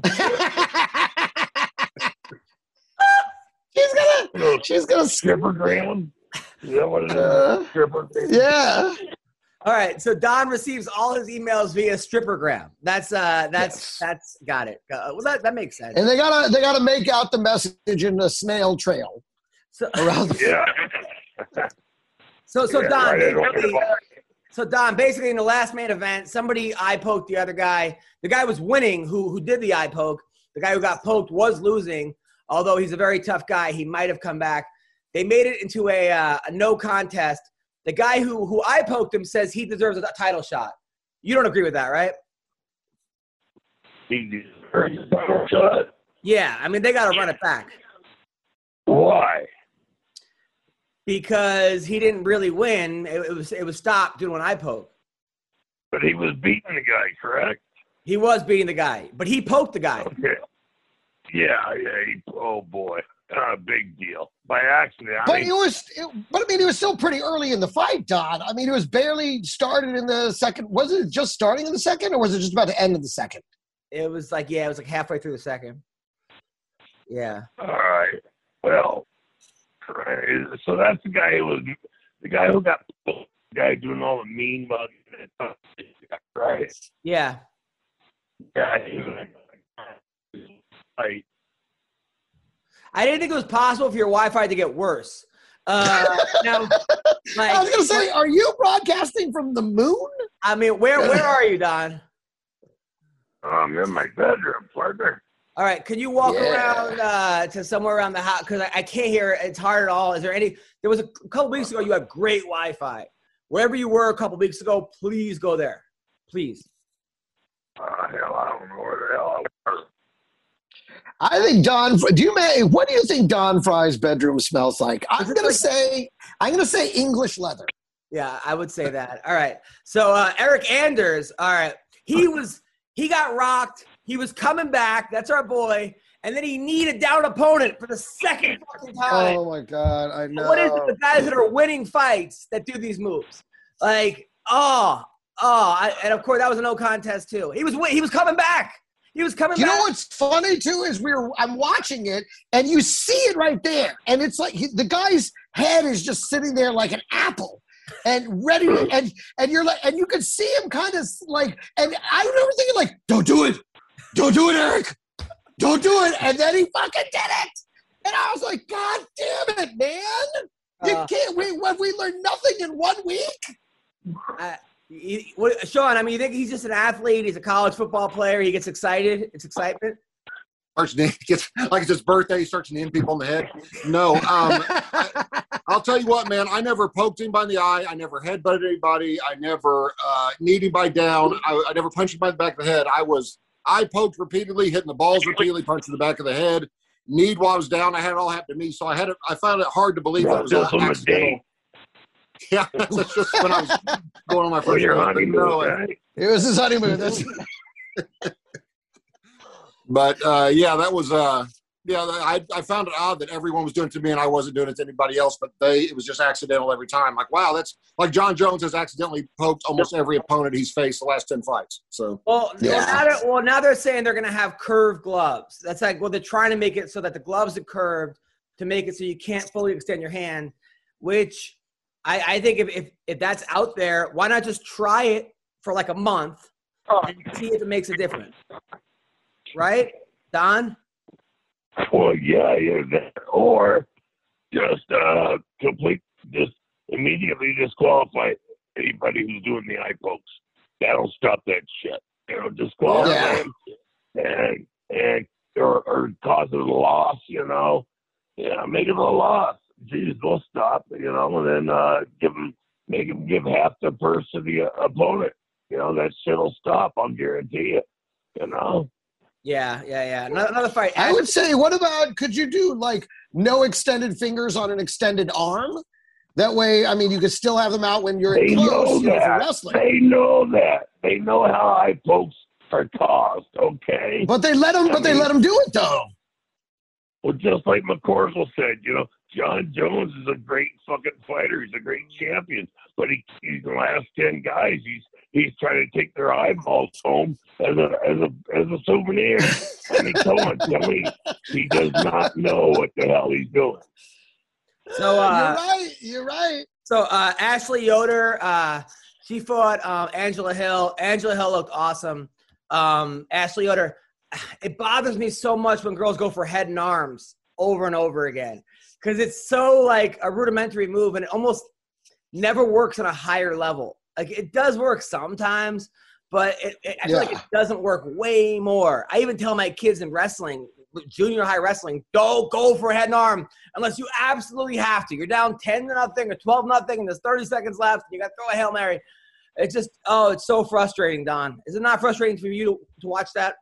she's gonna, she's gonna, Stripper gram? Is that what it is? Uh, Stripper gram? yeah. All right, so Don receives all his emails via Strippergram. That's uh, that's Yes. that's got it. Uh, well, that that makes sense. And they gotta, they gotta make out the message in a snail trail So around. The, Yeah. so so Yeah, Don, right, I don't basically, know. so Don, basically in the last main event, somebody eye poked the other guy. The guy was winning. Who who did the eye poke? The guy who got poked was losing. Although he's a very tough guy, he might have come back. They made it into a, uh, a no contest. The guy who who eye poked him says he deserves a title shot. You don't agree with that, right? He deserves a title shot. Yeah, I mean they got to run it back Why? because he didn't really win. It, it was it was stopped doing an eye poke. But he was beating the guy, correct? He was beating the guy, but he poked the guy. Okay. Yeah, yeah. He, oh, boy. Uh, big deal. By accident. I but mean, it was, it, but I mean, it was still pretty early in the fight, Don. I mean, it was barely started in the second. Was it just starting in the second, or was it just about to end in the second? It was like yeah, it was like halfway through the second. Yeah. all right. Well, so that's the guy who was the guy who got the guy doing all the mean mugging. right? Yeah. Yeah, he's like, I didn't think it was possible for your Wi-Fi to get worse. Uh, now, like, I was gonna say, are you broadcasting from the moon? I mean, where where are you, Don? I'm in my bedroom, partner. All right, can you walk Yeah. around uh, to somewhere around the house? Because I, I can't hear. It's hard at all. Is there any? There was a, a couple weeks ago. You had great Wi-Fi. Wherever you were a couple weeks ago, please go there. Please. Uh, hell, I don't know where the hell I was. I think Don. Do you man? What do you think Don Fry's bedroom smells like? I'm gonna say. I'm gonna say English leather. Yeah, I would say that. All right. So uh, Eric Anders. All right. He was. He got rocked. He was coming back. That's our boy. And then he needed down opponent for the second fucking time. Oh my God! I know. What is it? The guys that are winning fights that do these moves? Like, oh, oh, I, and of course that was a no contest too. He was he was coming back. He was coming You back. know what's funny too is we're I'm watching it and you see it right there, and it's like he, the guy's head is just sitting there like an apple, and ready to, and and you're like and you can see him kind of like, and I remember thinking like, don't do it, don't do it, Eric, don't do it, and then he fucking did it, and I was like, God damn it, man, you Uh, can't. We what we learned nothing in one week. Uh, he- what, Sean, I mean, you think he's just an athlete? He's a college football player. He gets excited. It's excitement. Starts to, gets, like it's his birthday, he starts to hit people in the head. No, um, I, I'll tell you what, man. I never poked anybody in the eye. I never headbutted anybody. I never uh, kneed anybody down. I, I never punched anybody in the back of the head. I was I poked repeatedly, hitting the balls repeatedly, punched in the back of the head. Kneed while I was down. I had it all happen to me, so I had it. I found it hard to believe that it was Just an on the accidental. day. Yeah, that's just when I was going on my For first your date. honeymoon, No, right? It was his honeymoon. That's But uh, yeah, that was uh, yeah. I I found it odd that everyone was doing it to me and I wasn't doing it to anybody else. But they, it was just accidental every time. Like, wow, that's like John Jones has accidentally poked almost every opponent he's faced the last ten fights. So Well, Yeah. well, now they're, well, now they're saying they're going to have curved gloves. That's like, well, they're trying to make it so that the gloves are curved to make it so you can't fully extend your hand, which I, I think if, if, if that's out there, why not just try it for like a month and see if it makes a difference? Right? Don? Well, yeah, yeah, that, or just uh, complete, just immediately disqualify anybody who's doing the eye pokes. That'll stop that shit. You know, disqualify Yeah. them and and or, or cause it a loss. You know, yeah, make it a loss. Geez, they'll stop. You know, and then uh, give them, make them give half the purse to the uh, opponent. You know, that shit'll stop. I'll guarantee it. You know. Yeah, yeah, yeah. Another, another fight. I would say, what about, could you do like no extended fingers on an extended arm? That way, I mean, you could still have them out when you're They in know close, you know, for that. wrestling. They know that. They know how eye pokes are tossed. Okay. But they let them, but they let them do it though. Well, just like McCorkle said, you know, John Jones is a great fucking fighter. He's a great champion. But he, he's the last ten guys. He's he's trying to take their eyeballs home as a as a as a souvenir. I mean, come on, tell me he does not know what the hell he's doing. So, uh, you're right. You're right. So uh, Ashley Yoder, uh, she fought um, Angela Hill. Angela Hill looked awesome. Um, Ashley Yoder, it bothers me so much when girls go for head and arms over and over again because it's so like a rudimentary move and it almost never works on a higher level. Like it does work sometimes, but it, it, I feel like Yeah. it doesn't work way more. I even tell my kids in wrestling, junior high wrestling, don't go for a head and arm unless you absolutely have to. You're down ten to nothing or twelve nothing, and there's thirty seconds left, and you got to throw a Hail Mary. It's just, oh, it's so frustrating, Don. Is it not frustrating for you to, to watch that?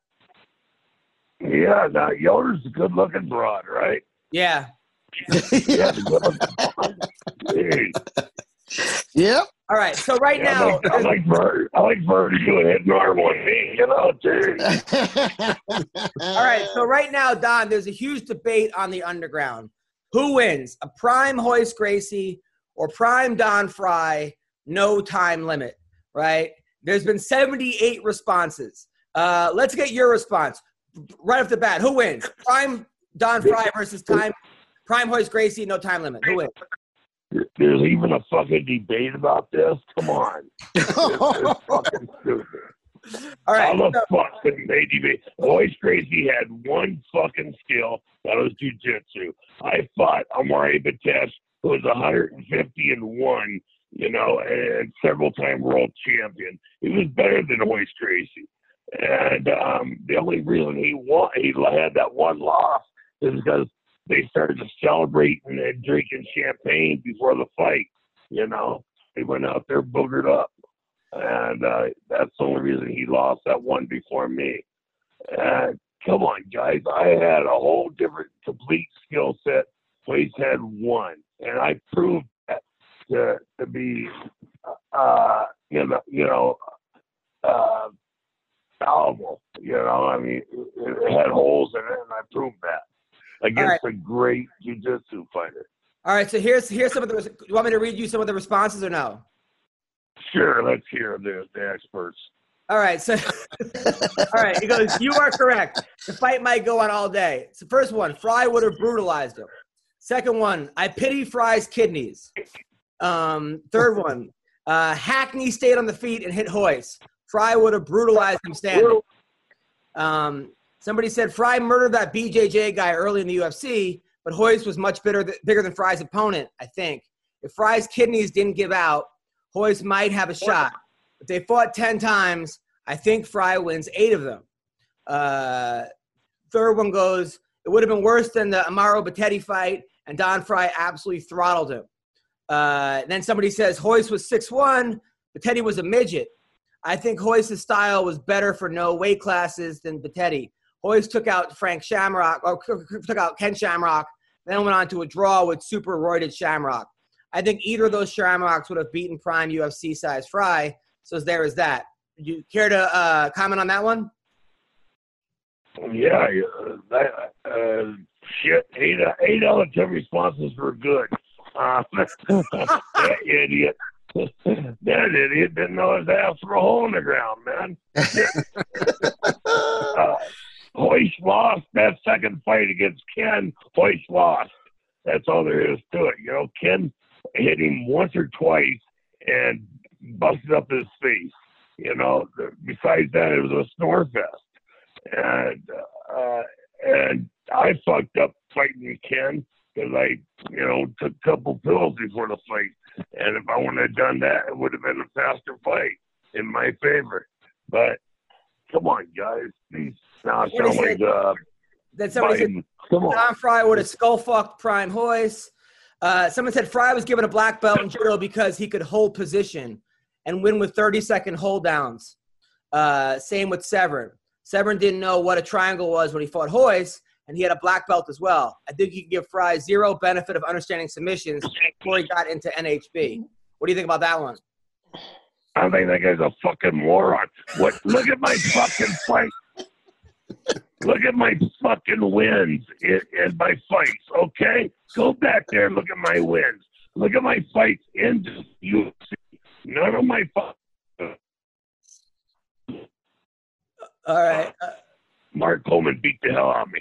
Yeah, now Yoder's a good-looking broad, right? Yeah. Yeah, good-looking broad. Jeez. Yep. All right, so right Yeah, now, I like, I like Bird. I like Bird to do a head and arm on me, you know, jeez. all right, so right now, Don, there's a huge debate on the underground. Who wins, a prime Hoist Gracie or prime Don Fry, no time limit, right? There's been seventy-eight responses. Uh, let's get your response. Right off the bat, who wins? Prime Don Fry versus time, prime Hoist Gracie, no time limit. Who wins? there's even a fucking debate about this. Come on. It's, it's fucking stupid. All right. How the fuck could they debate? Royce Gracie had one fucking skill. That was jiu-jitsu. I fought Amari Batesh, who was one hundred fifty and one, you know, and several-time world champion. He was better than Royce Gracie. And um, the only reason he won, he had that one loss is because they started to celebrate and drinking champagne before the fight. You know, they went out there boogered up. And uh, that's the only reason he lost that one before me. And come on, guys. I had a whole different, complete skill set. Royce had one. And I proved that to, to be, uh, you know, you know, uh, fallible. You know, I mean, it, it had holes in it, and I proved that against right. a great jiu-jitsu fighter. All right, so here's here's some of the. You want me to read you some of the responses or no? Sure, let's hear the, the experts. All right, so all right, he goes, you are correct. The fight might go on all day. It's the first one, Fry would have brutalized him. Second one, I pity Fry's kidneys. Um, third one, uh, Hackney stayed on the feet and hit Royce. Fry would have brutalized him standing. Um, somebody said Fry murdered that B J J guy early in the U F C, but Royce was much bigger, th- bigger than Fry's opponent, I think. If Fry's kidneys didn't give out, Royce might have a shot. If they fought ten times, I think Fry wins eight of them. Uh, third one goes, it would have been worse than the Amaro Battetti fight, and Don Fry absolutely throttled him. Uh, then somebody says Royce was six one, Battetti was a midget. I think Royce's style was better for no weight classes than Battetti. Royce took out Frank Shamrock, or took out Ken Shamrock, then went on to a draw with super roided Shamrock. I think either of those Shamrocks would have beaten prime U F C size Fry. So there is that. Do you care to uh, comment on that one? Yeah, uh, that, uh, shit. Eight, eight out of ten responses were good. Uh, that idiot. That idiot didn't know his ass for a hole in the ground, man. uh, Royce lost that second fight against Ken. Royce lost. That's all there is to it. You know, Ken hit him once or twice and busted up his face. You know, besides that, it was a snore fest. And, uh, and I fucked up fighting Ken because I, you know, took a couple pills before the fight. And if I wouldn't have done that, it would have been a faster fight in my favor. But come on, guys. These now sound like uh, that somebody Biden. said Come on. Don Fry would have skull fucked Prime Royce. Uh, someone said Fry was given a black belt in judo because he could hold position and win with thirty second hold downs. Uh, same with Severn. Severn didn't know what a triangle was when he fought Royce, and he had a black belt as well. I think you can give Fry zero benefit of understanding submissions before he got into N H B. What do you think about that one? I think that guy's a fucking moron. What? Look at my fucking fight. Look at my fucking wins in, in my fights, okay? Go back there and look at my wins. Look at my fights in the U F C. None of my fights. All right. Uh, Mark Coleman beat the hell out of me.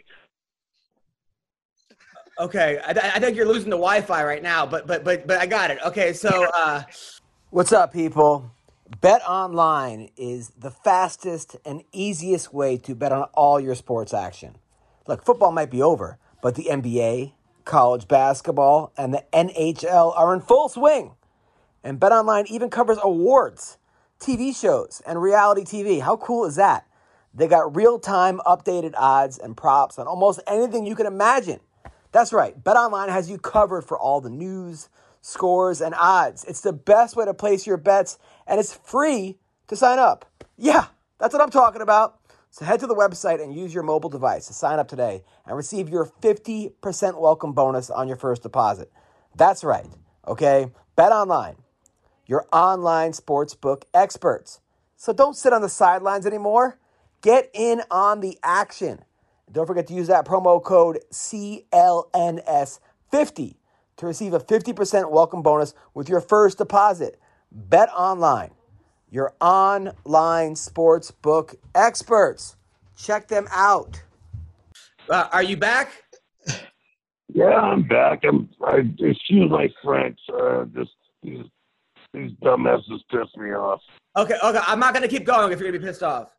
Okay, I, I think you're losing the Wi-Fi right now, but but but but I got it. Okay, so uh, what's up, people? Bet Online is the fastest and easiest way to bet on all your sports action. Look, football might be over, but the N B A, college basketball, and the N H L are in full swing. And Bet Online even covers awards, T V shows, and reality T V. How cool is that? They got real-time updated odds and props on almost anything you can imagine. That's right. BetOnline has you covered for all the news, scores, and odds. It's the best way to place your bets, and it's free to sign up. Yeah, that's what I'm talking about. So head to the website and use your mobile device to sign up today and receive your fifty percent welcome bonus on your first deposit. That's right, okay? BetOnline, your online sportsbook experts. So don't sit on the sidelines anymore. Get in on the action. Don't forget to use that promo code C L N S fifty to receive a fifty percent welcome bonus with your first deposit. Bet Online, your online sportsbook experts. Check them out. Uh, are you back? Yeah, Yeah, I'm back. I'm. I excuse my French. Uh, just these these dumbasses piss me off. Okay, okay. I'm not gonna keep going if you're gonna be pissed off.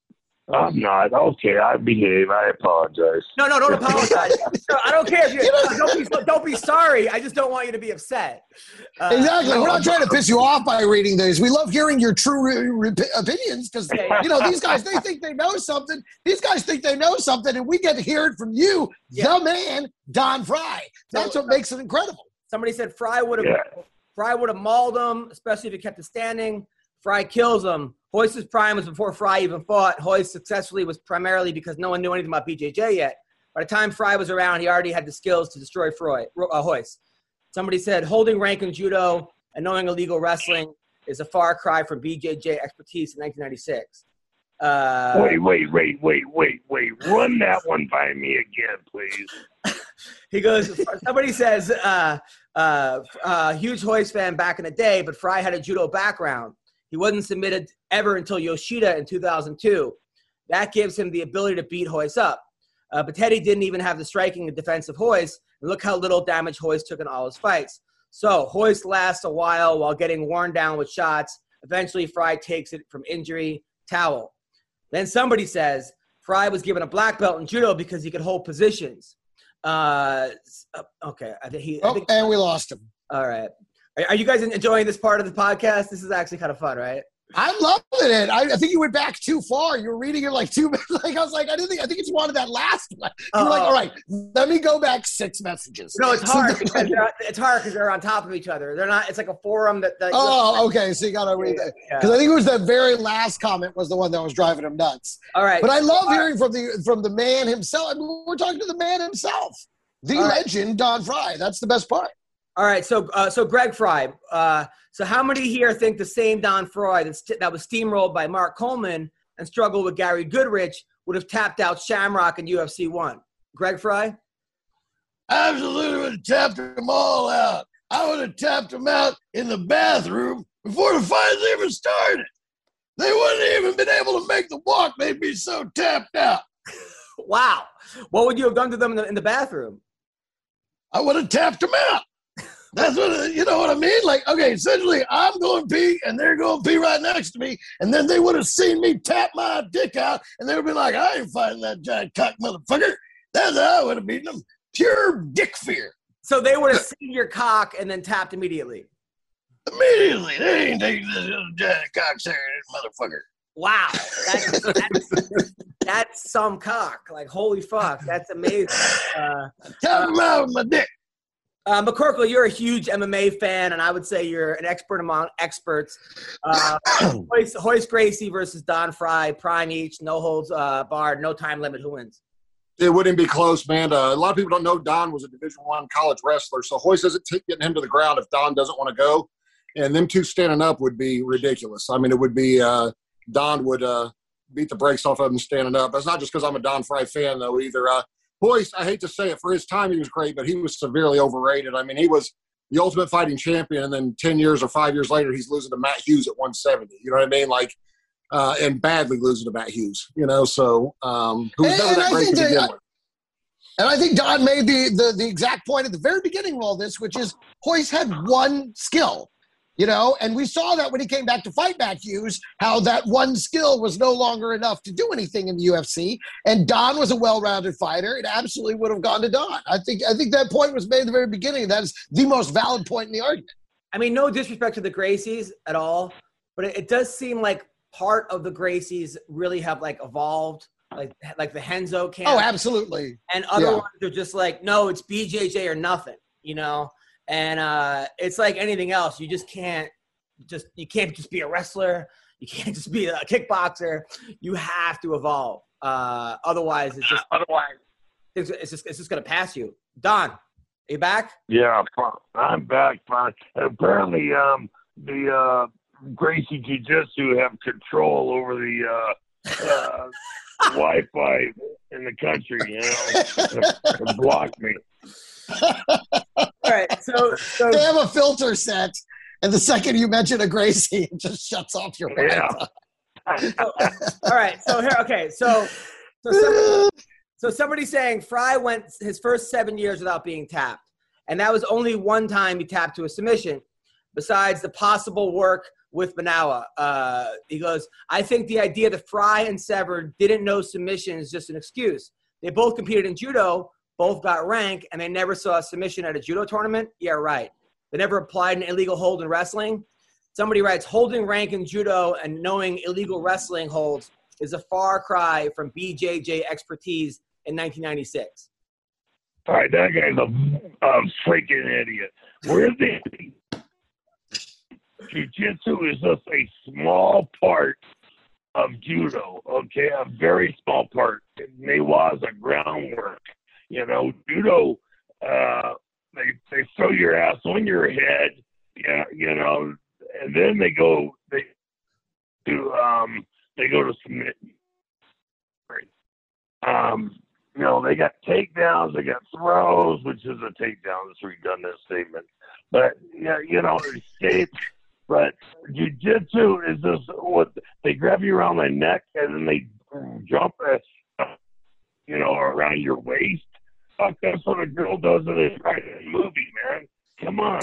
I'm not. Okay, I behave. I apologize. No, no, don't apologize. No, I don't care if you don't be don't be sorry. I just don't want you to be upset. Uh, Exactly. We're not trying to piss you off by reading these. We love hearing your true re- re- opinions because, you know, these guys, they think they know something. These guys think they know something, and we get to hear it from you, Yeah. the man, Don Fry. That's what makes it incredible. Somebody said Fry would have Yeah. Fry would have mauled him, especially if he kept it standing. Fry kills him. Hoist's prime was before Fry even fought. Hoist successfully was primarily because no one knew anything about B J J yet. By the time Fry was around, he already had the skills to destroy Freud, uh, Hoist. Somebody said holding rank in judo and knowing illegal wrestling is a far cry from B J J expertise in nineteen ninety-six. Uh, Wait, wait, wait, wait, wait, wait. Run that one by me again, please. He goes, somebody says, uh, uh, uh, huge Hoist fan back in the day, but Fry had a judo background. He wasn't submitted ever until Yoshida in two thousand two. That gives him the ability to beat Hoist up. Uh, but Teddy didn't even have the striking and defense of Hoist. And look how little damage Hoist took in all his fights. So Hoist lasts a while while getting worn down with shots. Eventually, Fry takes it from injury, towel. Then somebody says Fry was given a black belt in judo because he could hold positions. Uh, okay. I think he. I Oh, think, and we lost him. all right. Are, are you guys enjoying this part of the podcast? This is actually kind of fun, right? I'm loving it. I, I think you went back too far. You were reading it like two minutes. Like I was like, I didn't think. I think you just wanted that last one. You were like, Oh. all right, let me go back six messages. No, it's So hard then- because they're, it's hard because they're on top of each other. They're not. It's like a forum that. that Oh, okay. So you got to read that because I think it was the very last comment was the one that was driving him nuts. All right. But I love hearing from the from the man himself. I mean, we're talking to the man himself, the All right. legend, Don Fry. That's the best part. All right. So, uh, so Greg Fry. Uh, so, how many here think the same Don Fry that's, that was steamrolled by Mark Coleman and struggled with Gary Goodrich would have tapped out Shamrock in U F C one? Greg Fry. Absolutely would have tapped them all out. I would have tapped them out in the bathroom before the fights even started. They wouldn't even been able to make the walk. They'd be so tapped out. Wow. What would you have done to them in the, in the bathroom? I would have tapped them out. That's what, you know what I mean? Like, okay, essentially, I'm going to pee, and they're going to pee right next to me, and then they would have seen me tap my dick out, and they would be like, I ain't fighting that giant cock motherfucker. That's how I would have beaten them. Pure dick fear. So they would have seen your cock and then tapped immediately. Immediately. They ain't taking this little giant cock this motherfucker. Wow. That's, that's, that's some cock. Like, holy fuck. That's amazing. Uh, Tap him out with my dick. Uh, McCorkle, you're a huge M M A fan, and I would say you're an expert among experts. Uh, Hoist, Hoist Gracie versus Don Fry, prime each, no holds uh, barred, no time limit. Who wins? It wouldn't be close, man. Uh, a lot of people don't know Don was a Division One college wrestler, so Hoist doesn't take getting him to the ground if Don doesn't want to go. And them two standing up would be ridiculous. I mean, it would be uh, Don would uh, beat the brakes off of him standing up. That's not just because I'm a Don Fry fan, though, either. Uh, Hoist, I hate to say it, for his time he was great, but he was severely overrated. I mean, he was the Ultimate Fighting champion, and then ten years or five years later, he's losing to Matt Hughes at one seventy. You know what I mean? Like, uh, and badly losing to Matt Hughes. You know, so um, who was And- never and that I great think to that- begin with. And I think Don made the, the, the exact point at the very beginning of all this, which is Hoist had one skill, you know, and we saw that when he came back to fight Matt Hughes, how that one skill was no longer enough to do anything in the U F C. And Don was a well-rounded fighter. It absolutely would have gone to Don. I think I think that point was made at the very beginning. That is the most valid point in the argument. I mean, no disrespect to the Gracies at all, but it, it does seem like part of the Gracies really have like evolved, like like the Henzo camp. Oh, absolutely. And other Yeah. ones are just like, no, it's B J J or nothing, you know? And uh, it's like anything else. You just can't just, you can't just be a wrestler. You can't just be a kickboxer. You have to evolve. Uh, otherwise, it's just, otherwise, it's, it's just, it's just going to pass you. Don, are you back? Yeah, fine. I'm back. Fine. Apparently, um, the uh, Gracie Jiu-Jitsu have control over the uh, uh, Wi-Fi in the country. You know, and block me. All right. So, so They have a filter set, and the second you mention a Gracie, it just shuts off your Yeah. Wi-Fi. so, all right. So here, okay. So, so somebody, So somebody's saying Fry went his first seven years without being tapped. And that was only one time he tapped to a submission, besides the possible work with Manawa. Uh, he goes, I think the idea that Fry and Severn didn't know submission is just an excuse. They both competed in judo, both got rank, and they never saw a submission at a judo tournament? Yeah, right. They never applied an illegal hold in wrestling? Somebody writes, holding rank in judo and knowing illegal wrestling holds is a far cry from B J J expertise in nineteen ninety-six. All right, that guy's a, a freaking idiot. Where's the Jiu-Jitsu is just a small part of judo, okay? A very small part. Newa's a groundwork. You know, judo, uh, they they throw your ass on your head, yeah, you know, and then they go they do um they go to submit. Um, you know, they got takedowns, they got throws, which is a takedown. That's redundant statement. But yeah, you know, escape. But jiu-jitsu is just what they grab you around the neck and then they jump at, you know, around your waist. Fuck, that's what a girl does in a movie, man. Come on.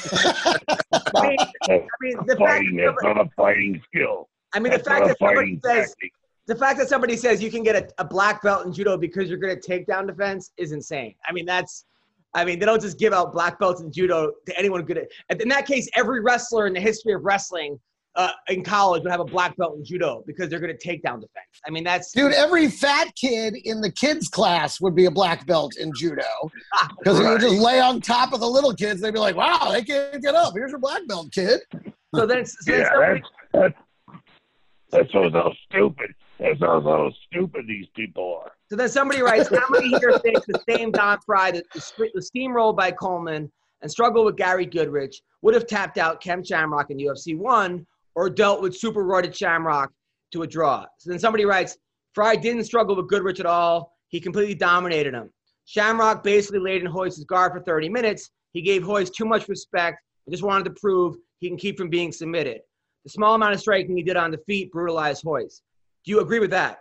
I mean, I mean the fighting, fact it's not a fighting skill. I mean, the that's fact that somebody says tactic. the fact that somebody says you can get a, a black belt in judo because you're good at takedown defense is insane. I mean, that's. I mean, they don't just give out black belts in judo to anyone good at. In that case, every wrestler in the history of wrestling uh, in college would have a black belt in judo because they're good at takedown defense. I mean, that's dude. Every fat kid in the kids' class would be a black belt in judo because right. You would just lay on top of the little kids. They'd be like, "Wow, they can't get up. Here's your black belt, kid." So then, so yeah, then somebody, that's, that shows how stupid. That shows how stupid these people are. So then somebody writes, how many here think the same Don Fry that was steamrolled by Coleman and struggled with Gary Goodrich would have tapped out Ken Shamrock in U F C one or dealt with super roided Shamrock to a draw? So then somebody writes, Fry didn't struggle with Goodrich at all. He completely dominated him. Shamrock basically laid in Hoist's guard for thirty minutes. He gave Hoist too much respect and just wanted to prove he can keep from being submitted. The small amount of striking he did on the feet brutalized Hoist. Do you agree with that?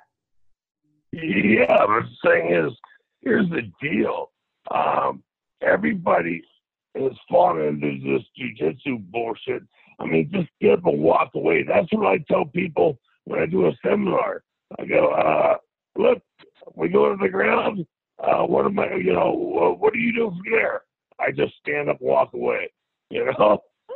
Yeah, but the thing is, here's the deal. Um, everybody has fallen into this jiu-jitsu bullshit. I mean, just get up and walk away. That's what I tell people when I do a seminar. I go, uh, look, we go to the ground. Uh, what am I, you know, what do you do from there? I just stand up and walk away, you know?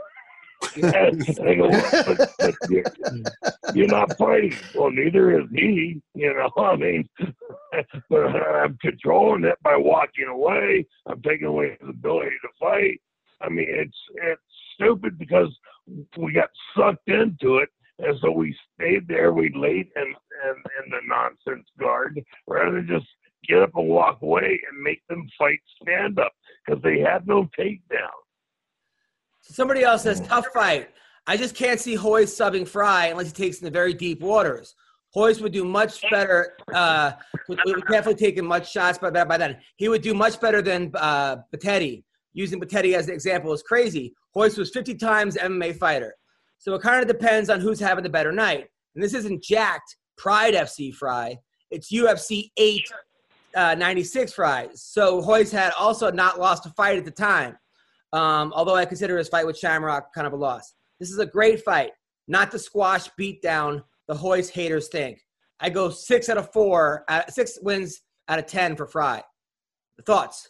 And they go, well, but, but you're, you're not fighting. Well, neither is he, you know. I mean, but I'm controlling it by walking away. I'm taking away his ability to fight. I mean, it's it's stupid because we got sucked into it, and so we stayed there. We laid in, in, in the nonsense guard rather than just get up and walk away and make them fight stand up because they had no takedown. Somebody else says, tough fight. I just can't see Hoist subbing Fry unless he takes in the very deep waters. Hoist would do much better. Uh, would, would definitely taken much shots by, by then. He would do much better than uh, Battetti. Using Battetti as an example is crazy. Hoist was fifty times M M A fighter. So it kind of depends on who's having the better night. And this isn't jacked Pride F C Fry. It's U F C eight uh, ninety-six Fry. So Hoist had also not lost a fight at the time. Um, although I consider his fight with Shamrock kind of a loss. This is a great fight, not the squash beatdown the Hoist haters think. I go six out of four, uh, six wins out of ten for Fry. The thoughts?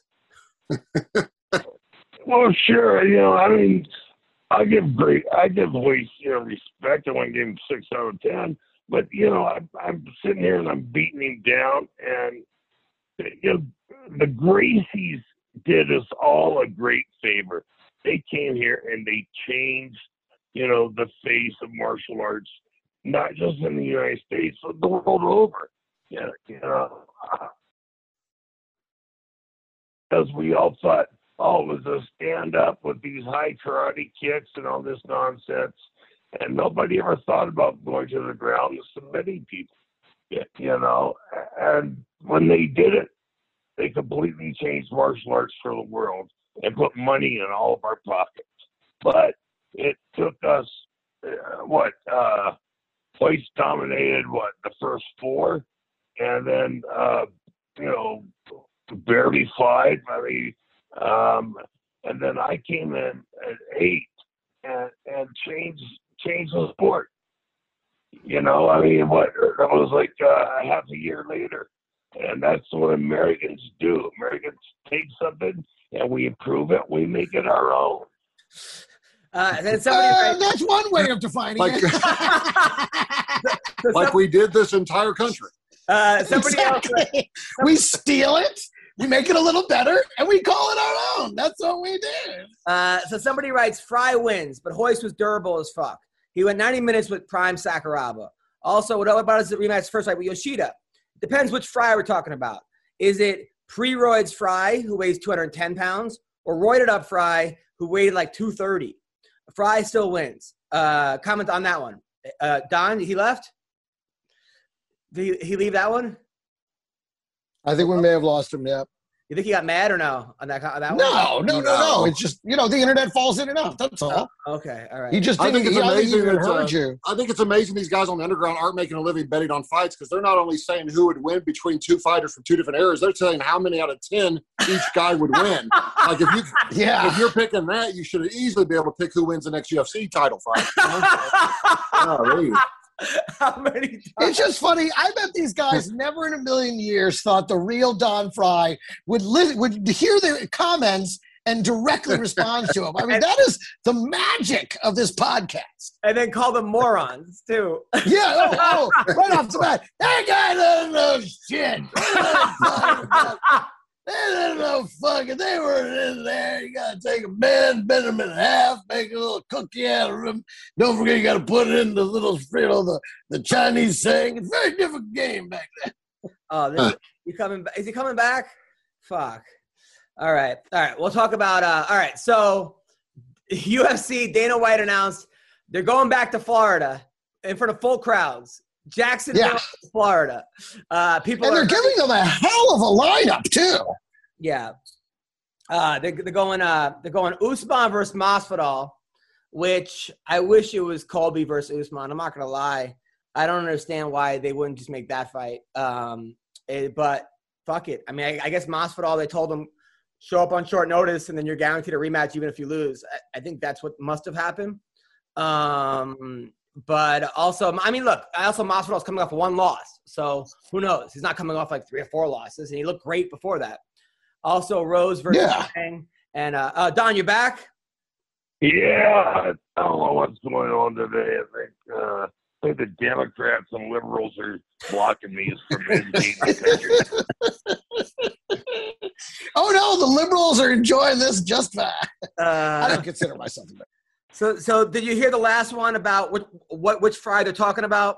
Well, sure. You know, I mean, I give great, I give Hoist, you know, respect. I want to give him six out of ten. But you know, I, I'm sitting here and I'm beating him down, and you know, the Gracies did us all a great favor. They came here and they changed, you know, the face of martial arts, not just in the United States, but the world over. Yeah, you know, because we all thought, oh, it was a stand up with these high karate kicks and all this nonsense, and nobody ever thought about going to the ground and submitting people. You know, and when they did it, they completely changed martial arts for the world and put money in all of our pockets. But it took us, uh, what, uh, Hoist dominated, what, the first four? And then uh, you know, barely five. I mean, um, and then I came in at eight and, and changed changed the sport. You know, I mean, what that was like uh, half a year later, and that's what Americans do. Americans take something and we improve it. We make it our own. Uh, then somebody Uh, writes, that's one way of defining Like, it. so like some- we did this entire country. uh, somebody else. Exactly. We steal it, we make it a little better, and we call it our own. That's what we did. Uh, so somebody writes, Fry wins, but Hoist was durable as fuck. He went ninety minutes with prime Sakuraba. Also, what about his rematch first fight with Yoshida? Depends which Fry we're talking about. Is it pre-roids Fry, who weighs two hundred ten pounds, or roided up Fry, who weighed like two thirty? Fry still wins. Uh, comment on that one. Uh, Don, he left? Did he, he leave that one? I think we may have lost him, yeah. You think he got mad or no on that, on that one? No, no, no, no. It's just, you know, the internet falls in and out. That's all. Okay, all right. He just I didn't, think it's he, I think he amazing even that, heard uh, you. I think it's amazing these guys on the underground aren't making a living betting on fights because they're not only saying who would win between two fighters from two different eras, they're saying how many out of ten each guy would win. Like if you, Yeah. if you're picking that, you should easily be able to pick who wins the next U F C title fight. You know? Golly. How many times? It's just funny. I bet these guys never in a million years thought the real Don Fry would li- would hear the comments and directly respond to them. I mean, that is the magic of this podcast. And then call them morons, too. Yeah, oh, oh right off the bat, that guy doesn't know shit. They didn't know fucking. They were in there. You gotta take a bend, bend them in half, make a little cookie out of them. Don't forget, you gotta put it in the little, you know, the, the Chinese saying. It's a very different game back then. Oh, this, you coming? ba- Is he coming back? Fuck. All right, all right. We'll talk about. Uh, all right, so U F C Dana White announced they're going back to Florida in front of full crowds. Jacksonville, Yeah. Florida. Uh, people And are they're giving them a hell of a lineup too. Yeah. Uh, they're, they're going. Uh, they're going Usman versus Masvidal, which I wish it was Colby versus Usman. I'm not gonna lie. I don't understand why they wouldn't just make that fight. Um, it, but fuck it. I mean, I, I guess Masvidal. They told him show up on short notice, and then you're guaranteed a rematch even if you lose. I, I think that's what must have happened. Um, but also, I mean, look. Also, Masvidal's coming off one loss, so who knows? He's not coming off like three or four losses, and he looked great before that. Also, Rose versus Yeah. Chang. And uh, uh, Don, you back? Yeah, I don't know what's going on today. I think, uh, I think the Democrats and liberals are blocking me from visiting the country. Oh no, the liberals are enjoying this just fine. I Uh, don't consider myself a so, so did you hear the last one about what, what which fry they're talking about?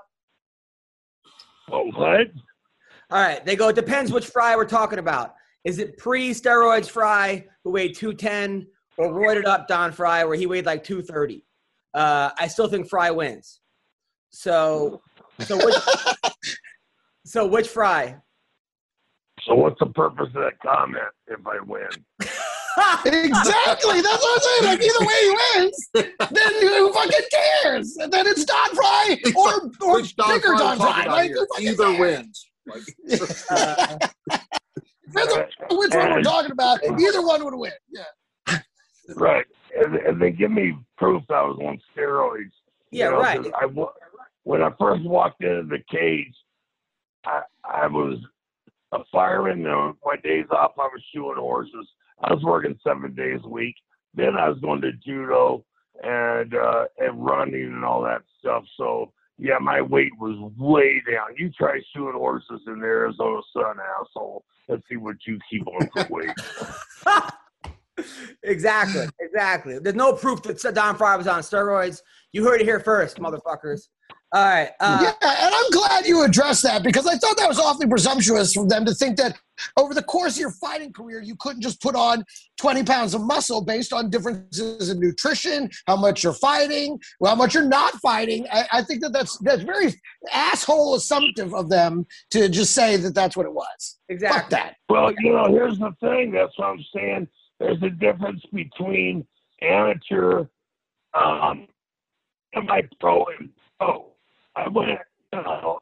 Oh, what? All right, they go. It depends which fry we're talking about. Is it pre-steroids Fry, who weighed two ten, or roided up Don Fry, where he weighed like two thirty? Uh, I still think Fry wins. So, so which, so which Fry? So what's the purpose of that comment if I win? Exactly. That's what I'm saying. Like either way he wins, then who fucking cares? And then it's Don Fry or or Which Don bigger Fry Don talking Fry. about Like, here? who fucking Either cares? wins. Like, Uh, Depends on which one we're talking about. Either one would win. Yeah. Right. And, and they give me proof I was on steroids. Yeah, You know, right. 'cause I, wa- when I first walked into the cage, I, I was a fireman. You know, my days off, I was shoeing horses. I was working seven days a week. Then I was going to judo and uh, and running and all that stuff. So, yeah, my weight was way down. You try shoeing horses in the Arizona sun, asshole. Let's see what you keep on for weight. exactly, exactly. There's no proof that Don Fry was on steroids. You heard it here first, motherfuckers. All right. Uh, Yeah, and I'm glad you addressed that because I thought that was awfully presumptuous for them to think that over the course of your fighting career, you couldn't just put on twenty pounds of muscle based on differences in nutrition, how much you're fighting, how much you're not fighting. I, I think that that's, that's very asshole assumptive of them to just say that that's what it was. Exactly. Fuck that. Well, you know, here's the thing. That's what I'm saying. There's a difference between amateur, um, and my pro and pro. I went, you know,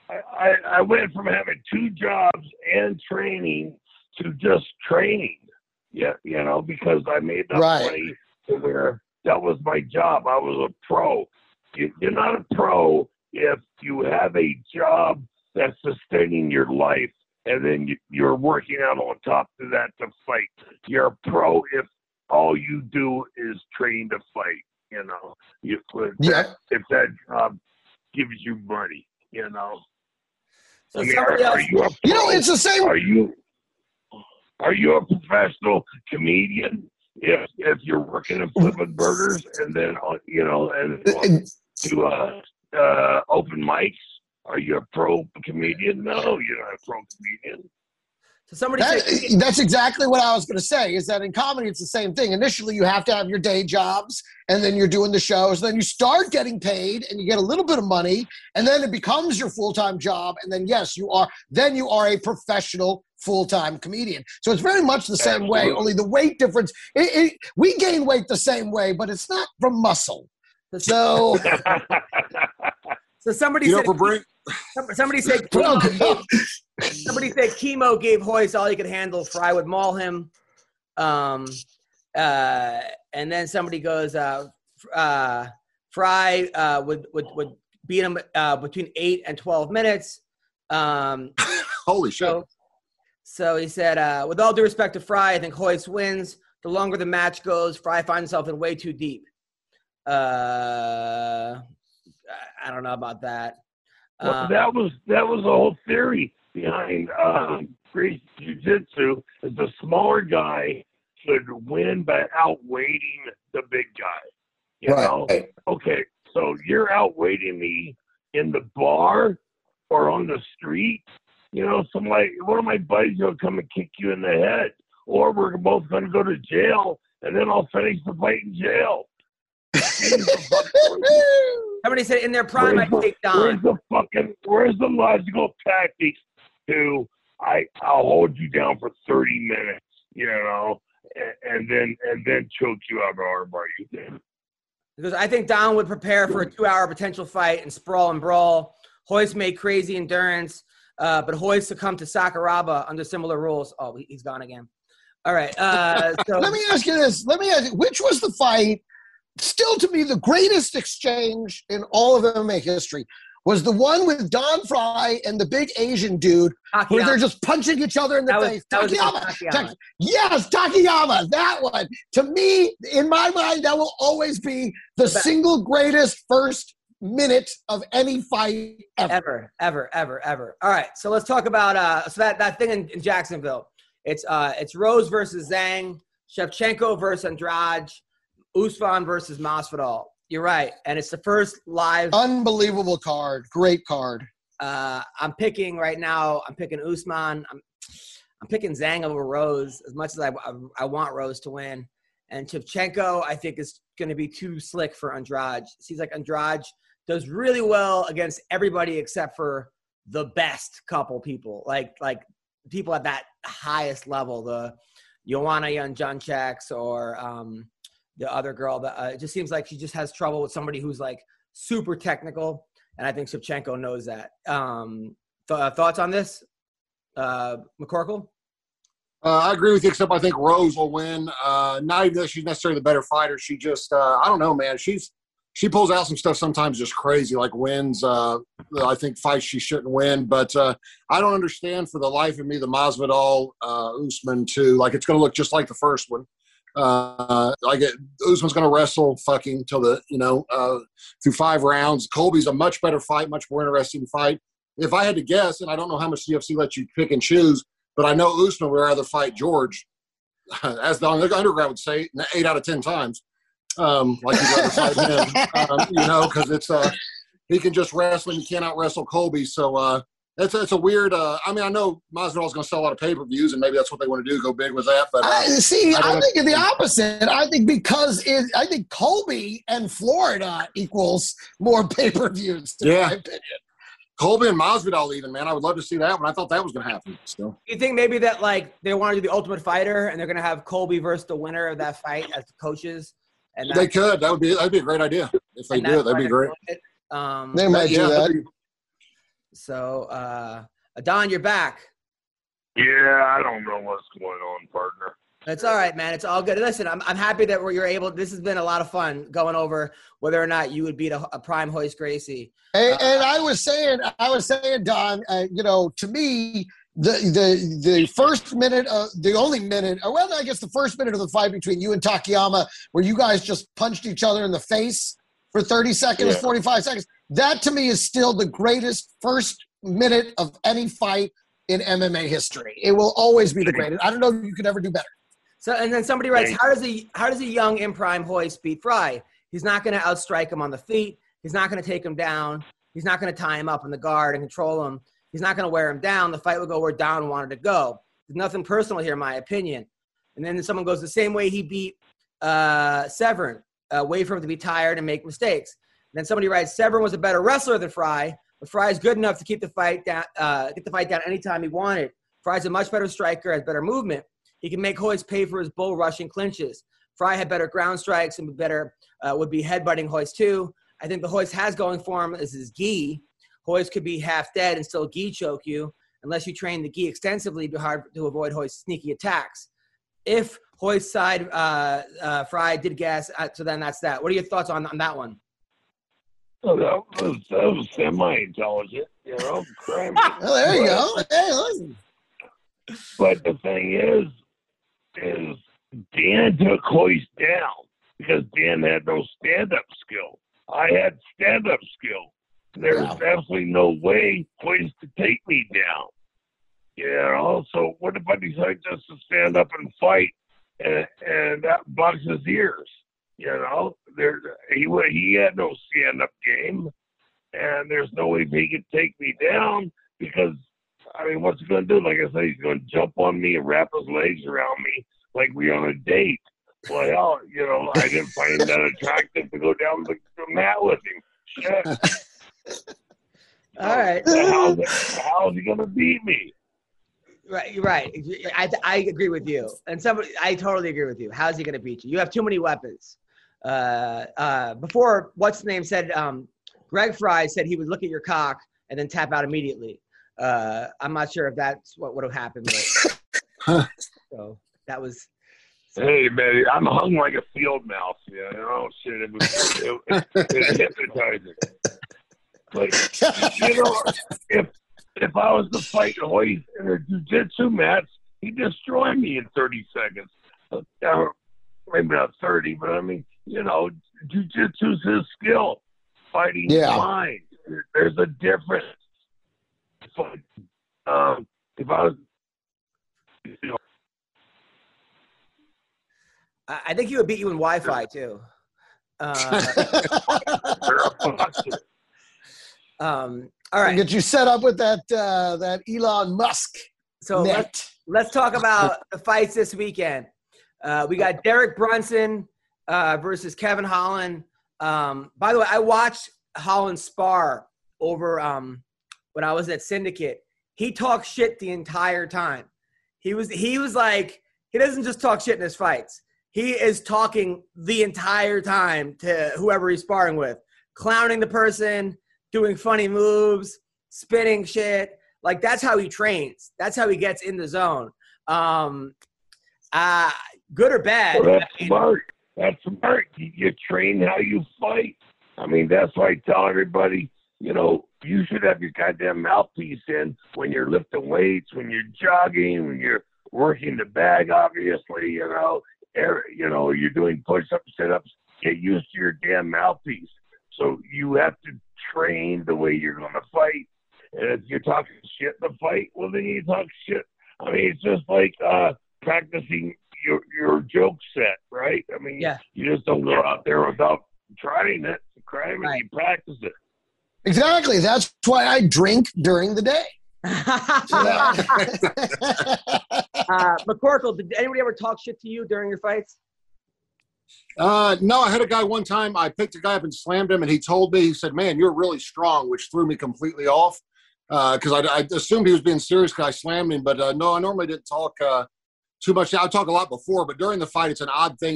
I, I went from having two jobs and training to just training. Yeah, you know, because I made enough Right. money to where that was my job. I was a pro. You, you're not a pro if you have a job that's sustaining your life, and then you, you're working out on top of that to fight. You're a pro if all you do is train to fight. You know, if, if, Yeah. that, if that job gives you money, you know. So I mean, somebody are, else, are you a You know, pro? it's the same. Are you are you a professional comedian? If if you're working at flipping burgers and then uh, you know and uh, to uh, uh, open mics, are you a pro comedian? No, you're not a pro comedian. so somebody That, said, that's exactly what I was going to say, is that in comedy, it's the same thing. Initially, you have to have your day jobs, and then you're doing the shows. Then you start getting paid, and you get a little bit of money, and then it becomes your full-time job. And then, yes, you are then you are a professional full-time comedian. So it's very much the same way, Absolutely. only the weight difference. It, it, we gain weight the same way, but it's not from muscle. So, so somebody You know, said, for bring, somebody said, well, chemo, somebody said chemo gave Hoist all he could handle. Fry would maul him. Um, uh, and then somebody goes, uh, uh, Fry uh, would, would, would beat him uh, between eight and twelve minutes. Um, holy shit. so, so he said, uh, with all due respect to Fry, I think Hoist wins. The longer the match goes, Fry finds himself in way too deep. Uh, I don't know about that. Well, Um, that was that was the whole theory behind um, Gracie Jiu-Jitsu. Is the smaller guy should win by outweighting the big guy. You know? right. Okay, so you're outweighting me in the bar or on the street. You know, somebody, one of my buddies will come and kick you in the head, or we're both going to go to jail, and then I'll finish the fight in jail. Somebody said in their prime, I'd take Where's Don. the fucking? Where's the logical tactics to I? I'll hold you down for thirty minutes, you know, and, and then and then choke you out or armbar you. Because I think Don would prepare for a two-hour potential fight and sprawl and brawl. Hoist made crazy endurance, uh, but Hoist succumbed to Sakuraba under similar rules. Oh, he- he's gone again. All right. Uh, so Let me ask you this. Let me ask you, which was the fight, still to me the greatest exchange in all of M M A history, was the one with Don Fry and the big Asian dude where they're Takayama. just punching each other in the That was- face. that was Takayama. Takayama. Tak- yes, Takayama. That one. To me, in my mind, that will always be the best. single greatest first minute of any fight ever. ever, ever, ever, ever. All right. So let's talk about uh, so that, that thing in, in Jacksonville. It's uh, it's Rose versus Zhang, Shevchenko versus Andrade, Usman versus Masvidal. You're right, and it's the first live. Unbelievable card. Great card. Uh, I'm picking right now. I'm picking Usman. I'm I'm picking Zhang over Rose as much as I I, I want Rose to win. And Shevchenko, I think, is going to be too slick for Andrade. Seems like Andrade does really well against everybody except for the best couple people, like like people at that highest level, the Joanna Jędrzejczyk or um, the other girl. That uh, it just seems like she just has trouble with somebody who's like super technical, and I think Shevchenko knows that. Um, th- uh, thoughts on this, uh, McCorkle? Uh, I agree with you, except I think Rose will win. Uh, not even that she's necessarily the better fighter. She just, uh, I don't know, man. She's she pulls out some stuff sometimes just crazy, like wins. Uh, I think fights she shouldn't win. But uh, I don't understand for the life of me the Masvidal uh, Usman too. Like it's going to look just like the first one. Uh, like it, Usman's going to wrestle fucking till the you know uh, through five rounds. Colby's a much better fight, much more interesting fight. If I had to guess, and I don't know how much the U F C lets you pick and choose. But I know Usman would rather fight George, as the underground would say, eight out of ten times. Um, like he'd rather fight him, um, you know, because it's uh, he can just wrestle and he cannot wrestle Colby. So uh, it's it's a weird. Uh, I mean, I know Masvidal's going to sell a lot of pay per views, and maybe that's what they want to do, go big with that. But uh, I, see, I I, don't- think of the opposite. I think because it, I think Colby and Florida equals more pay per views. In Yeah. my opinion. Colby and Masvidal, even man, I would love to see that one. I thought that was going to happen. Still, You think maybe that like they want to do the Ultimate Fighter and they're gonna have Colby versus the winner of that fight as the coaches, and they that's- could. That would be that'd be a great idea if they and do that's it. That'd why be they're great. doing it. Um, They might Yeah, do that. that'd be- So, uh, Don, you're back. Yeah, I don't know what's going on, partner. It's all right, man. It's all good. Listen, I'm I'm happy that we're you're able. This has been a lot of fun going over whether or not you would beat a, a prime Royce Gracie. And, Uh, and I was saying, I was saying, Don, uh, you know, to me, the the the first minute, of, the only minute, or well, I guess the first minute of the fight between you and Takayama, where you guys just punched each other in the face for thirty seconds, Yeah. forty-five seconds. That to me is still the greatest first minute of any fight in M M A history. It will always be the greatest. I don't know if you could ever do better. So, and then somebody writes, how does a how does a young in prime Royce beat Fry? He's not going to outstrike him on the feet. He's not going to take him down. He's not going to tie him up in the guard and control him. He's not going to wear him down. The fight will go where Don wanted to go. There's nothing personal here, in my opinion. And then someone goes the same way he beat uh, Severn. Uh, wait for him to be tired and make mistakes. And then somebody writes, Severn was a better wrestler than Fry, but Fry is good enough to keep the fight down, uh, get the fight down anytime he wanted. Fry's a much better striker, has better movement. He can make Royce pay for his bull rushing clinches. Fry had better ground strikes and better uh, would be headbutting Royce too. I think the Royce has going for him is his gi. Royce could be half dead and still gi choke you. Unless you train the gi extensively, it'd be hard to avoid Royce's sneaky attacks. If Royce's side uh, uh, Fry did gas, uh, so then that's that. What are your thoughts on, on that one? Oh, that was, that was semi-intelligent, you know. Crime. Well, there you go. Hey, listen. But the thing is, is Dan took Royce down because Dan had no stand-up skill. I had stand-up skill. There was Yeah. absolutely no way Royce could take me down. You know, so what if I decide just to stand up and fight and, and that blocks his ears? You know, there he he had no stand-up game, and there's no way he could take me down because, I mean, what's he going to do? Like I said, he's going to jump on me and wrap his legs around me like we're on a date. Well, you know, I didn't find that attractive to go down the, the mat with him. Shit. All right. How's, how's he going to beat me? Right, you're right. I, I agree with you. And somebody, I totally agree with you. How's he going to beat you? You have too many weapons. Uh, uh, before, what's the name said, um, Greg Fry said he would look at your cock and then tap out immediately. Uh, I'm not sure if that's what would have happened. But, so that was. So. Hey, man, I'm hung like a field mouse. You know, shit, it was, it, it, it was hypnotizing. But, you know, if if I was to fight Royce in a jiu-jitsu match, he'd destroy me in thirty seconds. Uh, maybe not thirty, but I mean, you know, jiu-jitsu's his skill. Fighting Yeah. mine. There's a difference. But, um, if I was, you know, I I think he would beat you in Wi-Fi too. Uh, um, all right. Get you set up with that uh, that Elon Musk So net. let's, let's talk about the fights this weekend. Uh, we got Derek Brunson uh, versus Kevin Holland. Um, by the way, I watched Holland spar over um, when I was at Syndicate. He talked shit the entire time. He was he was like, he doesn't just talk shit in his fights. He is talking the entire time to whoever he's sparring with, clowning the person, doing funny moves, spitting shit. Like, that's how he trains. That's how he gets in the zone. Um, uh, good or bad. well, that's I mean, smart. That's smart. You, you train how you fight. I mean, that's why I tell everybody, you know, you should have your goddamn mouthpiece in when you're lifting weights, when you're jogging, when you're working the bag, obviously, you know, er, you know, you're doing push-ups, sit-ups. Get used to your damn mouthpiece. So you have to train the way you're going to fight. And if you're talking shit in the fight, well, then you talk shit. I mean, it's just like uh, practicing your your joke set, right? I mean, Yeah. you just don't go out there without trying it, crying, Right. and you practice it. Exactly. That's why I drink during the day. uh, McCorkle, did anybody ever talk shit to you during your fights? Uh, no, I had a guy one time, I picked a guy up and slammed him, and he told me, he said, man, you're really strong, which threw me completely off because uh, I, I assumed he was being serious because I slammed him. But uh, no, I normally didn't talk uh, too much. I talk a lot before, but during the fight, it's an odd thing if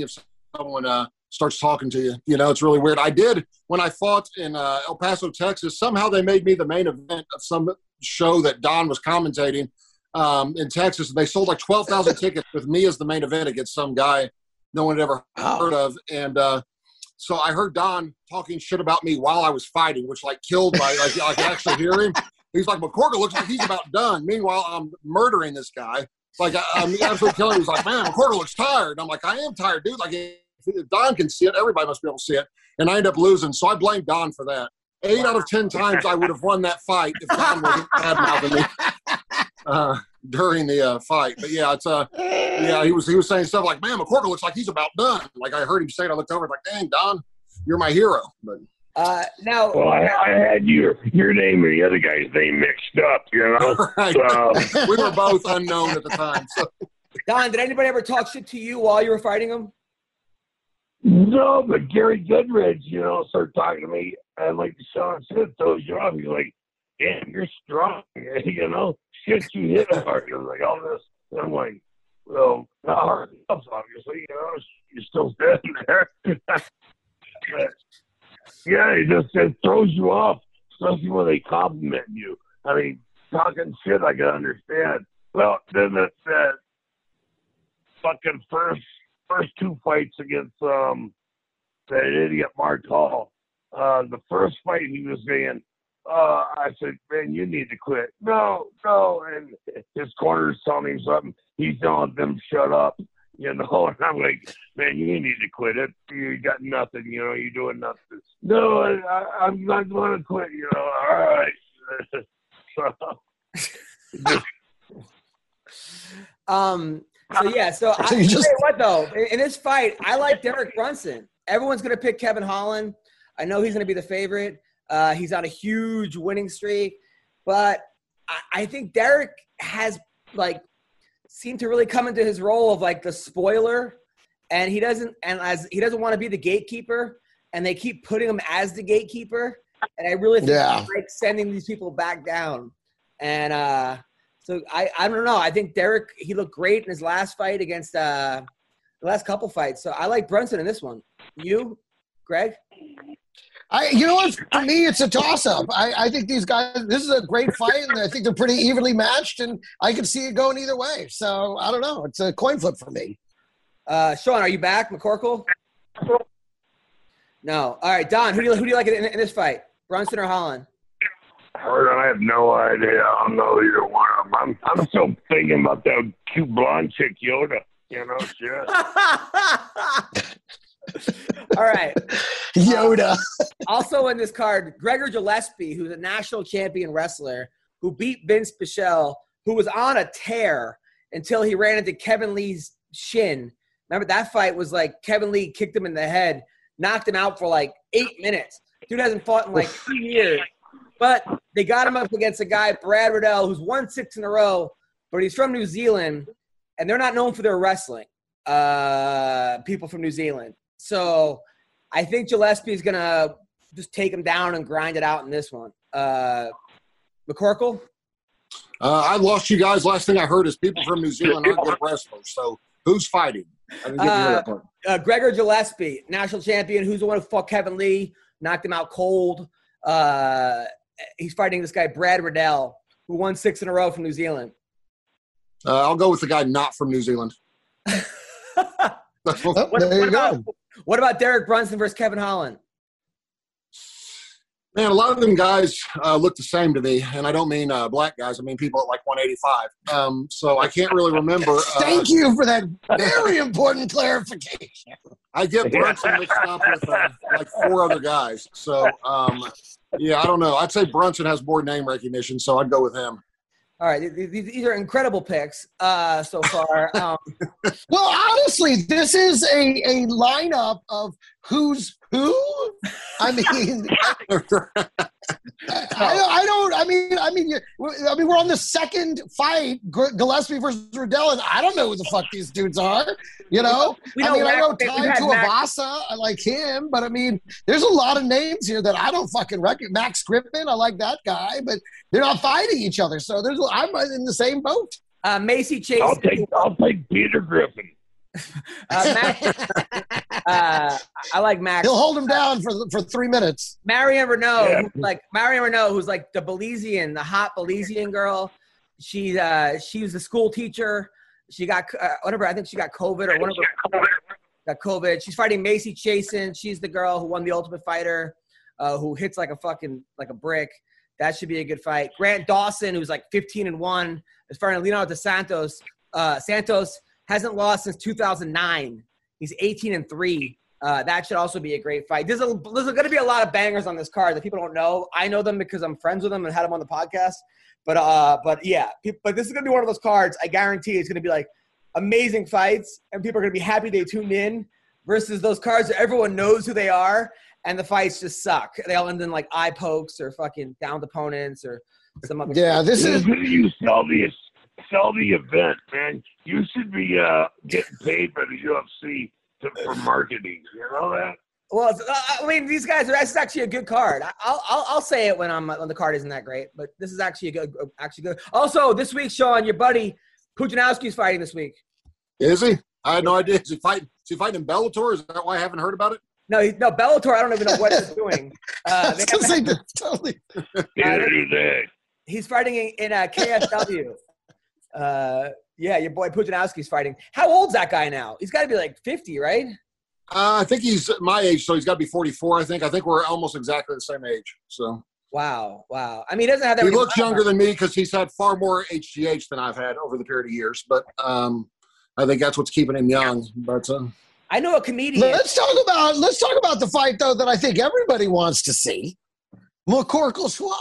someone uh, starts talking to you. You know, it's really weird. I did when I fought in uh, El Paso, Texas. Somehow they made me the main event of some show that Don was commentating um, in Texas. They sold like twelve thousand tickets with me as the main event against some guy no one had ever heard of. And uh, so I heard Don talking shit about me while I was fighting, which like killed my, like I could actually hear him. He's like, McCorkle looks like he's about done. Meanwhile, I'm murdering this guy. Like, I, I'm absolutely killing him. He's like, man, McCorkle looks tired. I'm like, I am tired, dude. Like, if Don can see it, everybody must be able to see it. And I end up losing. So I blame Don for that. Eight out of ten times I would have won that fight if Don wasn't bad-mouthing me uh, during the uh, fight. But yeah, it's uh, yeah, he was he was saying stuff like, man, McCorkle looks like he's about done. Like I heard him say it. I looked over like, dang, Don, you're my hero. But uh, now, well, I, I had your your name and the other guy's name mixed up. You know, right. So. We were both unknown at the time. So. Don, did anybody ever talk shit to you while you were fighting him? No, but Gary Goodridge, you know, started talking to me, and like Sean said, throws you off. He's like, damn, you're strong, you know, shit, you hit hard. He was like, all this. And I'm like, well, not hard enough, obviously, you know, you're still standing there. But, yeah, it just it throws you off, especially when they compliment you. I mean, talking shit, I can understand. Well, then that, that fucking first, first two fights against um, that idiot Mark Hall. Uh, the first fight he was saying, uh, I said, man, you need to quit. No, no. And his corner's telling him something. He's telling them, shut up. You know, and I'm like, man, you need to quit it. You got nothing, you know, you're doing nothing. No, I, I'm not going to quit, you know. All right. so, um, so, yeah, so I, you just, tell you what, though, in, in this fight, I like Derek Brunson. Everyone's going to pick Kevin Holland. I know he's going to be the favorite. Uh, he's on a huge winning streak. But I, I think Derek has, like, seemed to really come into his role of, like, the spoiler. And he doesn't and as he doesn't want to be the gatekeeper. And they keep putting him as the gatekeeper. And I really think yeah. he's, like, sending these people back down. And uh, so I, I don't know. I think Derek, he looked great in his last fight against uh, the last couple fights. So I like Brunson in this one. You, Greg? I, you know what? For me, it's a toss-up. I, I think these guys. This is a great fight, and I think they're pretty evenly matched, and I can see it going either way. So I don't know. It's a coin flip for me. Uh, Sean, are you back, McCorkle? No. All right, Don. Who do you who do you like in, in this fight, Brunson or Holland? I have no idea. I don't know either one of them. I'm I'm still thinking about that cute blonde chick Yoda. You know, shit. All right. Yoda. Uh, also in this card, Gregor Gillespie, who's a national champion wrestler, who beat Vince Pichel, who was on a tear until he ran into Kevin Lee's shin. Remember, that fight was like Kevin Lee kicked him in the head, knocked him out for like eight minutes. Dude hasn't fought in like two years. But they got him up against a guy, Brad Riddell, who's won six in a row, but he's from New Zealand, and they're not known for their wrestling, uh, people from New Zealand. So I think Gillespie is going to just take him down and grind it out in this one. Uh, McCorkle? Uh, I lost you guys. Last thing I heard is people from New Zealand aren't good wrestlers. So who's fighting? I didn't get to hear that part. Uh, Gregor Gillespie, national champion, who's the one who fought Kevin Lee, knocked him out cold. Uh, he's fighting this guy, Brad Riddell, who won six in a row from New Zealand. Uh, I'll go with the guy not from New Zealand. Oh, what, there what you about, go. What about Derek Brunson versus Kevin Holland? Man, a lot of them guys uh, look the same to me, and I don't mean uh, black guys. I mean people at like one eighty-five. Um, so I can't really remember. Uh, Thank you for that very important clarification. I get Brunson mixed up with uh, like four other guys. So, um, yeah, I don't know. I'd say Brunson has more name recognition, so I'd go with him. All right, these, these are incredible picks uh, so far. Um, well, honestly, this is a, a lineup of who's who. I mean, I, I, I don't. I mean, I mean, I mean, we're on the second fight, Gillespie versus Riddell, and I don't know who the fuck these dudes are. You know, we I mean, Max, I know Tai Max. Tuivasa, I like him, but I mean, there's a lot of names here that I don't fucking recognize. Max Griffin, I like that guy, but they're not fighting each other, so there's. I'm in the same boat. Uh, Macy Chase. I'll take. I'll take Peter Griffin. uh, Max, Uh, I like Max. He'll hold him down for for three minutes. Marion Renault, Yeah. who's like Marion Renault, who's like the Belizean, the hot Belizean girl. She uh, she was a school teacher. She got uh, whatever. I think she got COVID or whatever. Got COVID. She's fighting Macy Chasen. She's the girl who won the Ultimate Fighter, uh, who hits like a fucking like a brick. That should be a good fight. Grant Dawson, who's like fifteen and one, is fighting Leonardo dos Santos. Uh, Santos hasn't lost since two thousand nine. He's eighteen and three. Uh, that should also be a great fight. There's, a, there's going to be a lot of bangers on this card that people don't know. I know them because I'm friends with them and had them on the podcast. But uh, but yeah, but this is going to be one of those cards. I guarantee it's going to be like amazing fights, and people are going to be happy they tuned in. Versus those cards that everyone knows who they are, and the fights just suck. They all end in like eye pokes or fucking downed opponents or some other. Yeah, this is. You sell the sell the event, man. You should be uh, getting paid by the U F C to, for marketing. You know that? Well, it's, uh, I mean, these guys are. That's actually a good card. I'll, I'll I'll say it when I'm when the card isn't that great, but this is actually a good, actually good. Also, this week, Sean, your buddy Pujanowski's fighting this week. Is he? I had no idea. Is he fighting? Is he fighting in Bellator? Is that why I haven't heard about it? No, he, no Bellator. I don't even know what he's doing. Uh, they Still say haven't- that, totally. Neither do they. he's fighting in, in uh, K S W. uh, yeah, your boy Pujanowski's fighting. How old's that guy now? He's got to be like fifty, right? Uh, I think he's my age, so he's got to be forty-four. I think. I think we're almost exactly the same age. So Wow, wow. I mean, he doesn't have that. he many looks younger than me because he's had far more H G H than I've had over the period of years. But um, I think that's what's keeping him young. But uh, I know a comedian. Let's talk about let's talk about the fight though that I think everybody wants to see. McCorkle Schwab.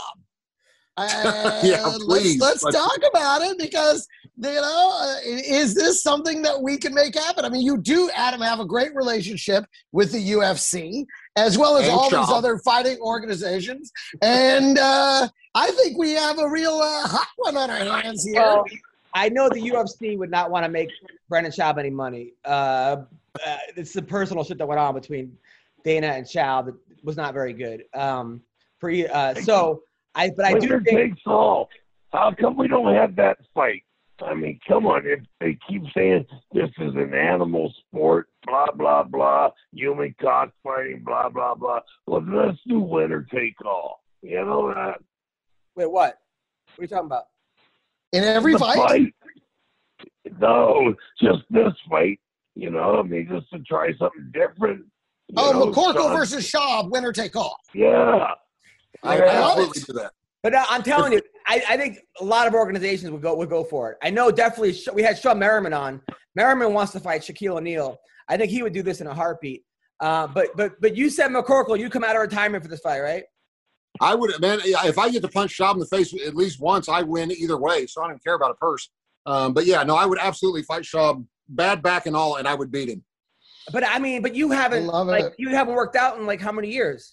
Uh, Yeah, let's, please. let's Let's- talk about it because you know uh, is this something that we can make happen? I mean, you do, Adam, have a great relationship with the U F C as well as And all Shaw. these other fighting organizations, and uh, I think we have a real uh, hot one on our hands here. Well, I know the U F C would not want to make Brendan Schaub any money. Uh, uh, it's the personal shit that went on between Dana and Schaub that was not very good. Um, for uh, so I, but I do Winner think takes all. How come we don't have that fight? I mean, come on. If they keep saying this is an animal sport, blah, blah, blah, human cockfighting, blah, blah, blah. Well, let's do winner take all. You know that? wait, what? What are you talking about? In every The fight, No, just this fight. You know, I mean, just to try something different. You oh, know, McCorkle Sean- versus Schaub, winner take all. Yeah. I Yeah. absolutely do that. But uh, I'm telling you, I, I think a lot of organizations would go would go for it. I know definitely Sh- we had Sean Merriman on. Merriman wants to fight Shaquille O'Neal. I think he would do this in a heartbeat. Uh, but but but you said McCorkle, you come out of retirement for this fight, right? I would, man. If I get to punch Schaub in the face at least once, I win either way. So I don't care about a purse. Um, but yeah, no, I would absolutely fight Schaub, bad back and all, and I would beat him. But I mean, but you haven't love like it. you haven't worked out in like how many years?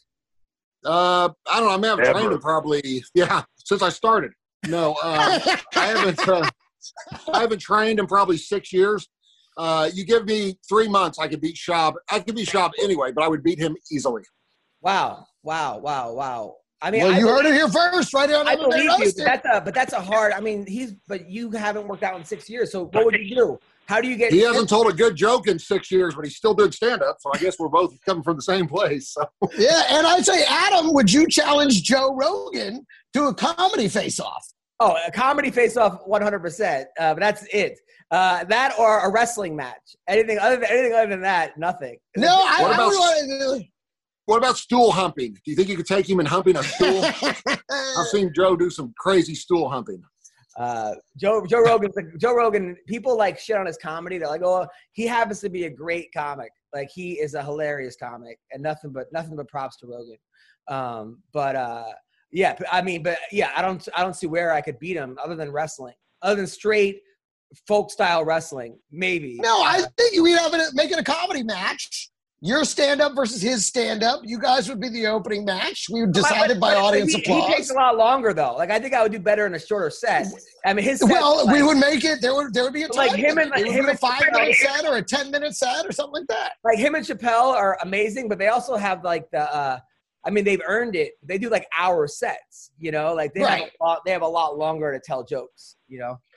Uh, I don't know. I may have Ever. trained him probably, yeah, since I started. No, uh, I haven't. Uh, I haven't trained in probably six years. Uh, you give me three months, I could beat Schaub. I could beat Schaub anyway, but I would beat him easily. Wow, wow, wow, wow. I mean, Well, I you believe, heard it here first, right on I M M A believe you. But Roasted. that's a but that's a hard. I mean, he's but you haven't worked out in six years. So what would you do? How do you get? He hasn't told a good joke in six years, but he's still doing stand-up. So I guess we're both coming from the same place. So. Yeah, and I'd say, Adam, would you challenge Joe Rogan to a comedy face-off? Oh, a comedy face-off, one hundred percent. Uh, but that's it. Uh, that or a wrestling match. Anything other than anything other than that, nothing. No, I, What I about- would want What about stool humping? Do you think you could take him and humping a stool? to. I've seen Joe do some crazy stool humping. Uh, Joe Joe Rogan. Joe Rogan. People like shit on his comedy. They're like, oh, he happens to be a great comic. Like he is a hilarious comic, and nothing but nothing but props to Rogan. Um, but uh, yeah, I mean, but yeah, I don't I don't see where I could beat him other than wrestling, other than straight folk style wrestling. Maybe. No, I think we'd have it making a comedy match. Your stand-up versus his stand-up. You guys would be the opening match. We decided by But- but audience he, applause. He takes a lot longer though. Like I think I would do better in a shorter set. I mean, his set, Well, like, we would make it. There would there would be a time Like him and- limit. It would him be a and- five-minute set or a ten-minute set or something like that. like him and Chappelle are amazing, but they also have like the. Uh, I mean, they've earned it. They do like hour sets. You know, like they have Right. a lot. They have a lot longer to tell jokes. You know.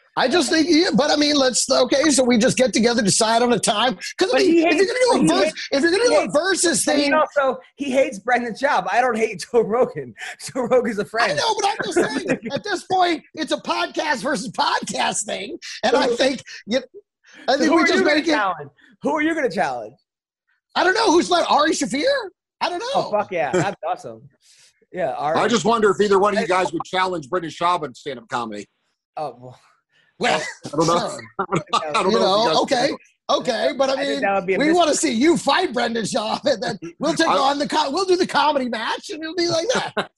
I just think, yeah, but I mean, let's okay. So we just get together, decide on a time. Because I But mean, he if you're hates- gonna do but a he verse, hates- if you're gonna he do a hates- versus And he thing, also he hates Brendan Schaub. I don't hate Joe Rogan. Joe Rogan's a I friend. know, but I'm just saying. At this point, it's a podcast versus podcast thing, and I think you. I So think who we are just you going make to it. challenge? Who are you going to challenge? I don't know who's left. Ari Shafir. I don't know. Oh fuck yeah, that's awesome. Yeah, Ari. I just wonder if either one of you guys would challenge Brendan Schaub in stand-up comedy. Oh well. Well, I don't know. sure. I don't you know. if know, you guys okay, okay, but I I think mean, that would be a we mis- want to see you fight Brendan Schaub, and then we'll take I- on the co- we'll do the comedy match, and it'll be like that.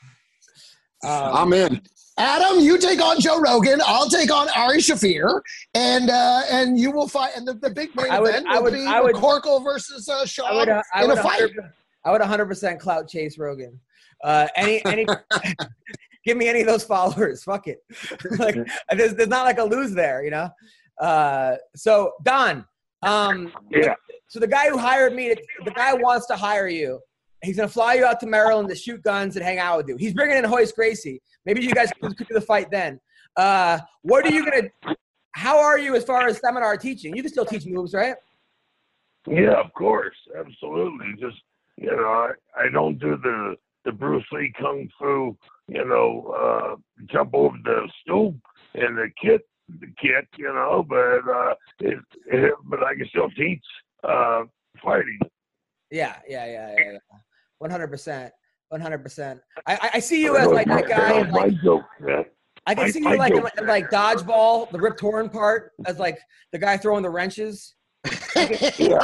Um, I'm in. Adam, you take on Joe Rogan. I'll take on Ari Shafir, and uh, and you will fight. And the, the big main I would- event I will would- be I would- McCorkle versus uh, Schaub I would. Uh, I in would. a fight. one hundred percent I would one hundred percent clout chase Rogan. Uh, any any. Give me any of those followers. Fuck it. Like there's, there's not like a lose there, you know. Uh, so Don, um, Yeah. so the guy who hired me, the guy wants to hire you. He's gonna fly you out to Maryland to shoot guns and hang out with you. He's bringing in Hoist Gracie. Maybe you guys could, could do the fight then. Uh, what are you gonna? How are you as far as seminar teaching? You can still teach moves, right? Yeah, of course, absolutely. Just you know, I, I don't do the the Bruce Lee kung fu, you know, uh, jump over the stoop and the kit, the kit, you know, but uh, it, it, but I can still teach uh, fighting. Yeah, yeah, yeah, yeah, yeah. One hundred percent, one hundred percent. I I I see you as like that guy. in, My Like, joke, man. I can I- see you I like in, don't- in, like dodgeball, the Rip Torn part, as like the guy throwing the wrenches. Yeah.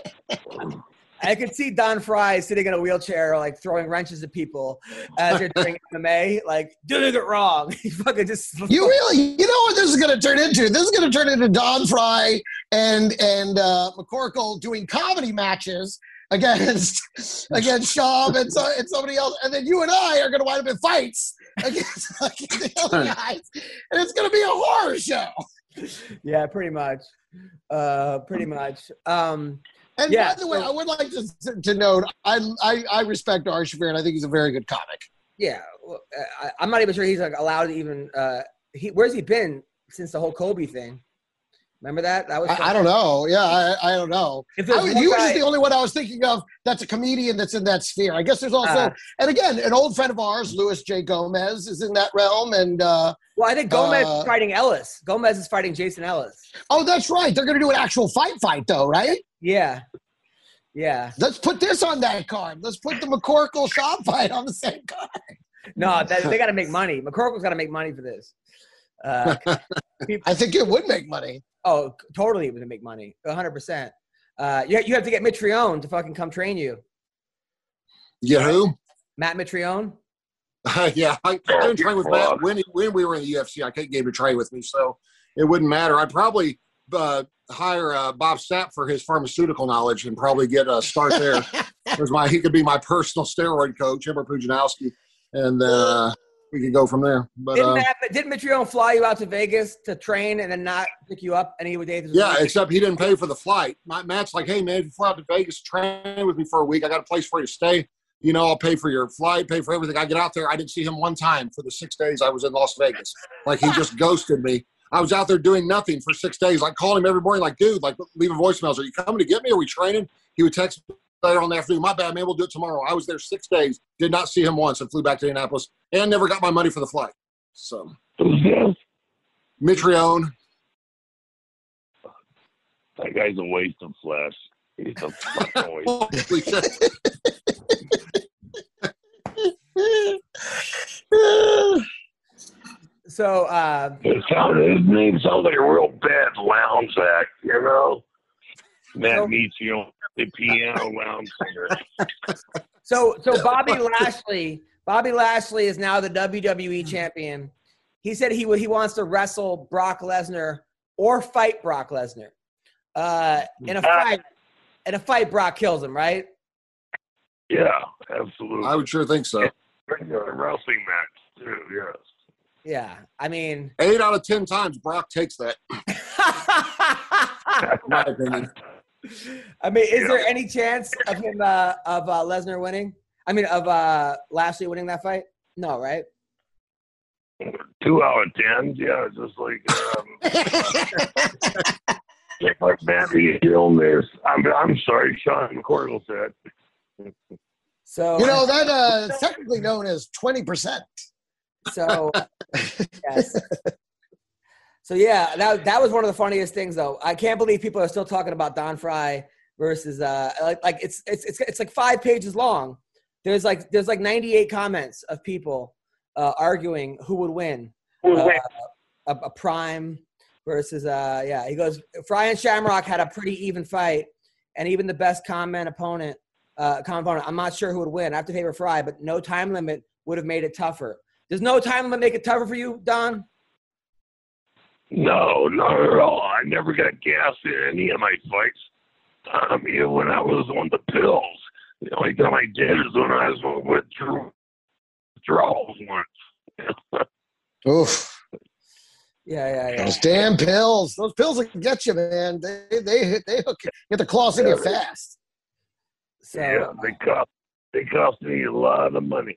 I could see Don Fry sitting in a wheelchair, like throwing wrenches at people as they're doing M M A, like doing it wrong. He fucking just. You really, you know what this is going to turn into? This is going to turn into Don Fry and and uh, McCorkle doing comedy matches against against Schaub and, so, and somebody else, and then you and I are going to wind up in fights against like, the other guys, and it's going to be a horror show. Yeah, pretty much. Uh, pretty much. Um, And Yeah, by the way, so- I would like to, to note, I, I I respect Ari Shafir, and I think he's a very good comic. yeah, well, I, I'm not even sure he's like allowed to even. Uh, he where's he been since the whole Kobe thing? Remember that? That was. I, I don't know. Yeah, I, I don't know. If I there's was, one you were guy- just the only one I was thinking of that's a comedian that's in that sphere. I guess there's also, Uh, and again, an old friend of ours, Louis J. Gomez, is in that realm. And uh, Well, I think Gomez Uh, is fighting Ellis. Gomez is fighting Jason Ellis. oh, that's right. They're going to do an actual fight, fight though, right? Yeah, yeah. Let's put this on that card. Let's put the McCorkle Schaub fight on the same card. No, that, they got to make money. McCorkle's got to make money for this. Uh, people, I think it would make money. oh, totally would make money, one hundred percent. Uh, you you have to get Mitrione to fucking come train you. Yeah, who? Matt Mitrione. yeah, I, I didn't train with Matt when, when we were in the U F C. I couldn't get him to train with me, so it wouldn't matter. I'd probably uh, hire uh, Bob Sapp for his pharmaceutical knowledge and probably get a start there. There's my he could be my personal steroid coach, Ember Pujanowski, and uh, we could go from there. But Didn't, uh, Matt, didn't Mitrione fly you out to Vegas to train and then not pick you up any days? yeah, except he didn't pay for the flight. My, Matt's like, hey man, if you fly out to Vegas, train with me for a week. I got a place for you to stay. You know, I'll pay for your flight, pay for everything. I get out there. I didn't see him one time for the six days I was in Las Vegas. Like, he just ghosted me. I was out there doing nothing for six days. Like, calling him every morning, like, dude, like, leaving voicemails. Are you coming to get me? Are we training? He would text me later on the afternoon. My bad, man. We'll do it tomorrow. I was there six days, did not see him once, and flew back to Indianapolis, and never got my money for the flight. So, Who's this? Mitrione. That guy's a waste of flesh. He's a fucking waste. Holy shit. So, uh, It sounded, his name sounds like a real bad lounge act, you know? Matt So- Mitrione, the piano lounge singer. so, so Bobby Lashley, Bobby Lashley is now the W W E champion. He said he would, he wants to wrestle Brock Lesnar or fight Brock Lesnar. Uh, in a fight, in a fight, Brock kills him, right? Yeah, absolutely. I would sure think so. Regular wrestling match, too, yes. Yeah, I mean, Eight out of ten times, Brock takes that. In my opinion. I mean, is Yeah. there any chance of him uh, of uh, Lesnar winning? I mean, of uh, Lashley winning that fight? No, right? Two out of ten. Yeah, just like um, just like Matthew Hill there. I'm I'm sorry, Sean McCorkle said. So You know, that uh, is technically known as twenty percent. So yes. So yeah, that that was one of the funniest things though. I can't believe people are still talking about Don Frye versus uh like like it's it's it's it's like five pages long. There's like there's like ninety-eight comments of people uh, arguing who would win. Uh, a, a Prime versus uh yeah. He goes Frye and Shamrock had a pretty even fight, and even the best comment opponent uh comment opponent. I'm not sure who would win. I have to favor Frye, but no time limit would have made it tougher. Does no time limit make it tougher for you, Don? No, not at all. I never got gassed in any of my fights. Um, even when I was on the pills, the only time I did is when I was with withdrawals once. Oof. Yeah, yeah, yeah. Those damn pills. Those pills will get you, man. They they hit they hook you. Get the claws in you fast. So, yeah, they cost they cost me a lot of money.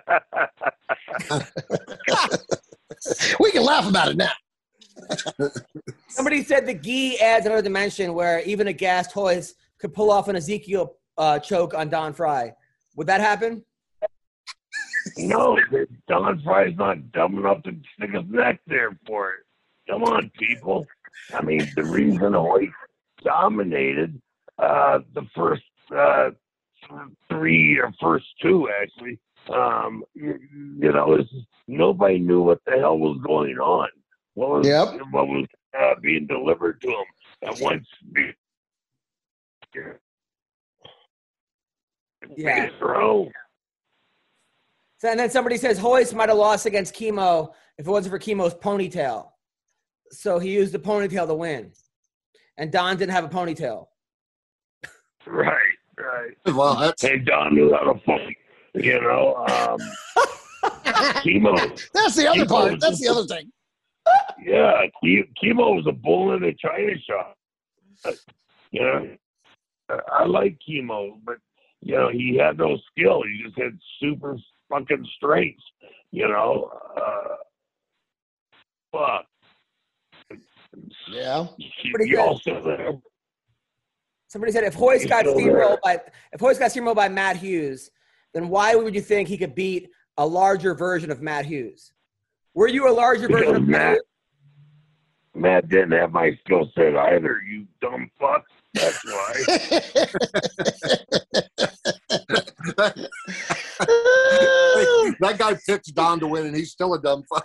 We can laugh about it now. Somebody said the gi adds another dimension where even a gassed Hoist could pull off an Ezekiel uh, choke on Don Frye. Would that happen? No, Don Frye's not dumb enough to stick his neck there for it. Come on, people. I mean, the reason Hoist dominated uh, the first uh, three or first two, actually, um, you, you know, is nobody knew what the hell was going on. What was, yep. what was uh, being delivered to him. And once be, yeah. Throw. So, and then somebody says Hoist might have lost against Chemo if it wasn't for Chemo's ponytail. So he used the ponytail to win. And Don didn't have a ponytail. Right, right. Well, that's and Don knew how to fight, you know. Um, Chemo. That's the other Chemo part. That's was, the other thing. Yeah, Chemo was a bull in a china shop. You know, I like Chemo, but, you know, he had no skill. He just had super fucking strength, you know. Uh, fuck. Yeah. He, he also, Somebody said if Hoist He's got still steamrolled there. by if Hoist got steamrolled by Matt Hughes, then why would you think he could beat a larger version of Matt Hughes? Were you a larger version of Matt? Matt, Matt didn't have my skill set either, you dumb fuck. That's why. That guy picked Don to win, and he's still a dumb fuck.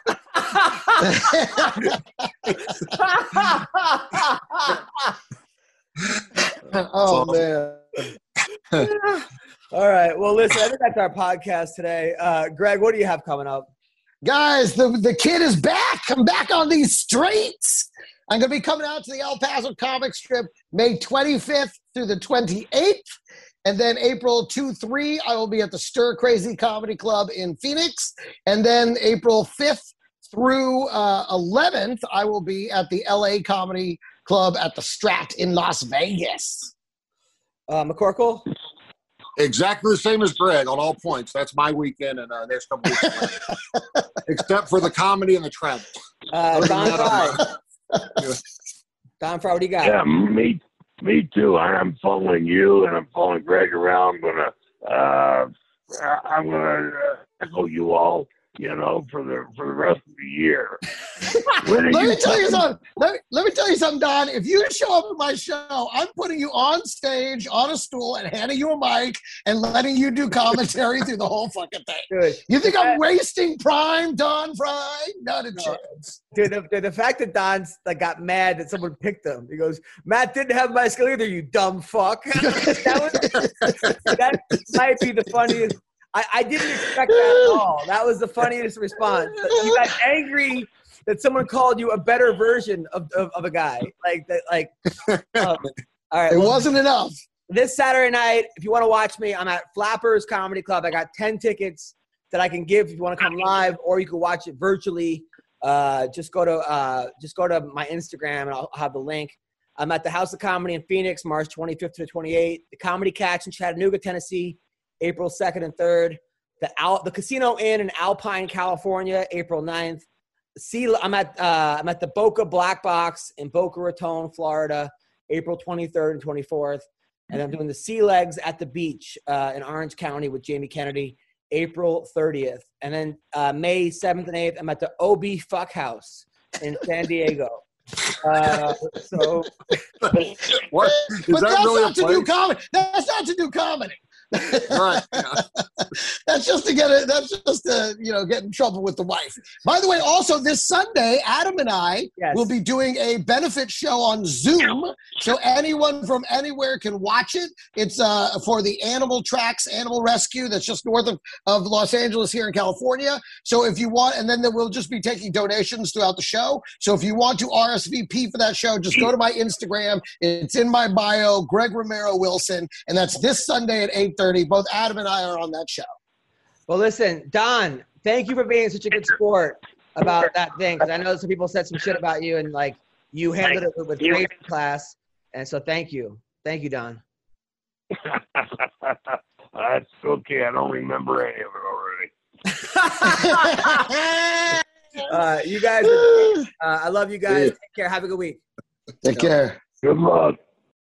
Oh, man. All right. Well, listen, I think that's our podcast today. Uh, Greg, what do you have coming up? Guys, the, the kid is back. I'm back on these streets. I'm going to be coming out to the El Paso comic strip May twenty-fifth through the twenty-eighth. And then April second through third, I will be at the Stir Crazy Comedy Club in Phoenix. And then April fifth through uh, eleventh, I will be at the L A Comedy Club at the Strat in Las Vegas. Uh, McCorkle? Exactly the same as Greg on all points. That's my weekend and uh, next couple weeks. Except for the comedy and the travel. Uh, Don Frye. Don Frye, what do you got? Yeah, me, me too. I'm following you, and I'm following Greg around. I'm gonna, uh, I'm gonna uh, echo you all, you know, for the for the rest of the year. Let me tell you something. Let me, let me tell you something, Don. If you show up at my show, I'm putting you on stage on a stool and handing you a mic and letting you do commentary through the whole fucking thing. Dude, you think I'm wasting prime, Don Frye? Not a no. chance. Dude, the, the, the fact that Don's like got mad that someone picked him. He goes, Matt didn't have my skill either, you dumb fuck. that, was, that might be the funniest. I, I didn't expect that at all. That was the funniest response. You got angry that someone called you a better version of, of, of a guy. Like, that. like. Um, all right. It well, wasn't enough. This Saturday night, if you want to watch me, I'm at Flappers Comedy Club. I got ten tickets that I can give if you want to come live, or you can watch it virtually. Uh, just go to uh, just go to my Instagram, and I'll, I'll have the link. I'm at the House of Comedy in Phoenix, March twenty-fifth to the twenty-eighth. The Comedy Catch in Chattanooga, Tennessee, April second and third. the Al- the Casino Inn in Alpine, California, April ninth. Sea, I'm at uh, I'm at the Boca Black Box in Boca Raton, Florida, April twenty-third and twenty-fourth. And I'm doing the Sea Legs at the beach uh, in Orange County with Jamie Kennedy, April thirtieth. And then uh, May seventh and eighth, I'm at the O B Fuck House in San Diego. Uh, so, what? Is but that that's really not a to place? do comedy. That's not to do comedy. Right. Yeah. That's just to get it. That's just to, you know, get in trouble with the wife. By the way, also this Sunday, Adam and I Yes. will be doing a benefit show on Zoom, so anyone from anywhere can watch it. It's uh, for the Animal Tracks Animal Rescue that's just north of, of Los Angeles here in California. So if you want, and then we'll just be taking donations throughout the show. So if you want to R S V P for that show, just go to my Instagram. It's in my bio, Greg Romero Wilson, and that's this Sunday at eight thirty. Both Adam and I are on that show. well, listen, Don, thank you for being such a good sport about that thing. Because I know some people said some shit about you, and like you handled it with great class. And so, thank you, thank you, Don. That's okay. I don't remember any of it already. Uh, you guys, uh, I love you guys. Take care. Have a good week. Take care. Good luck.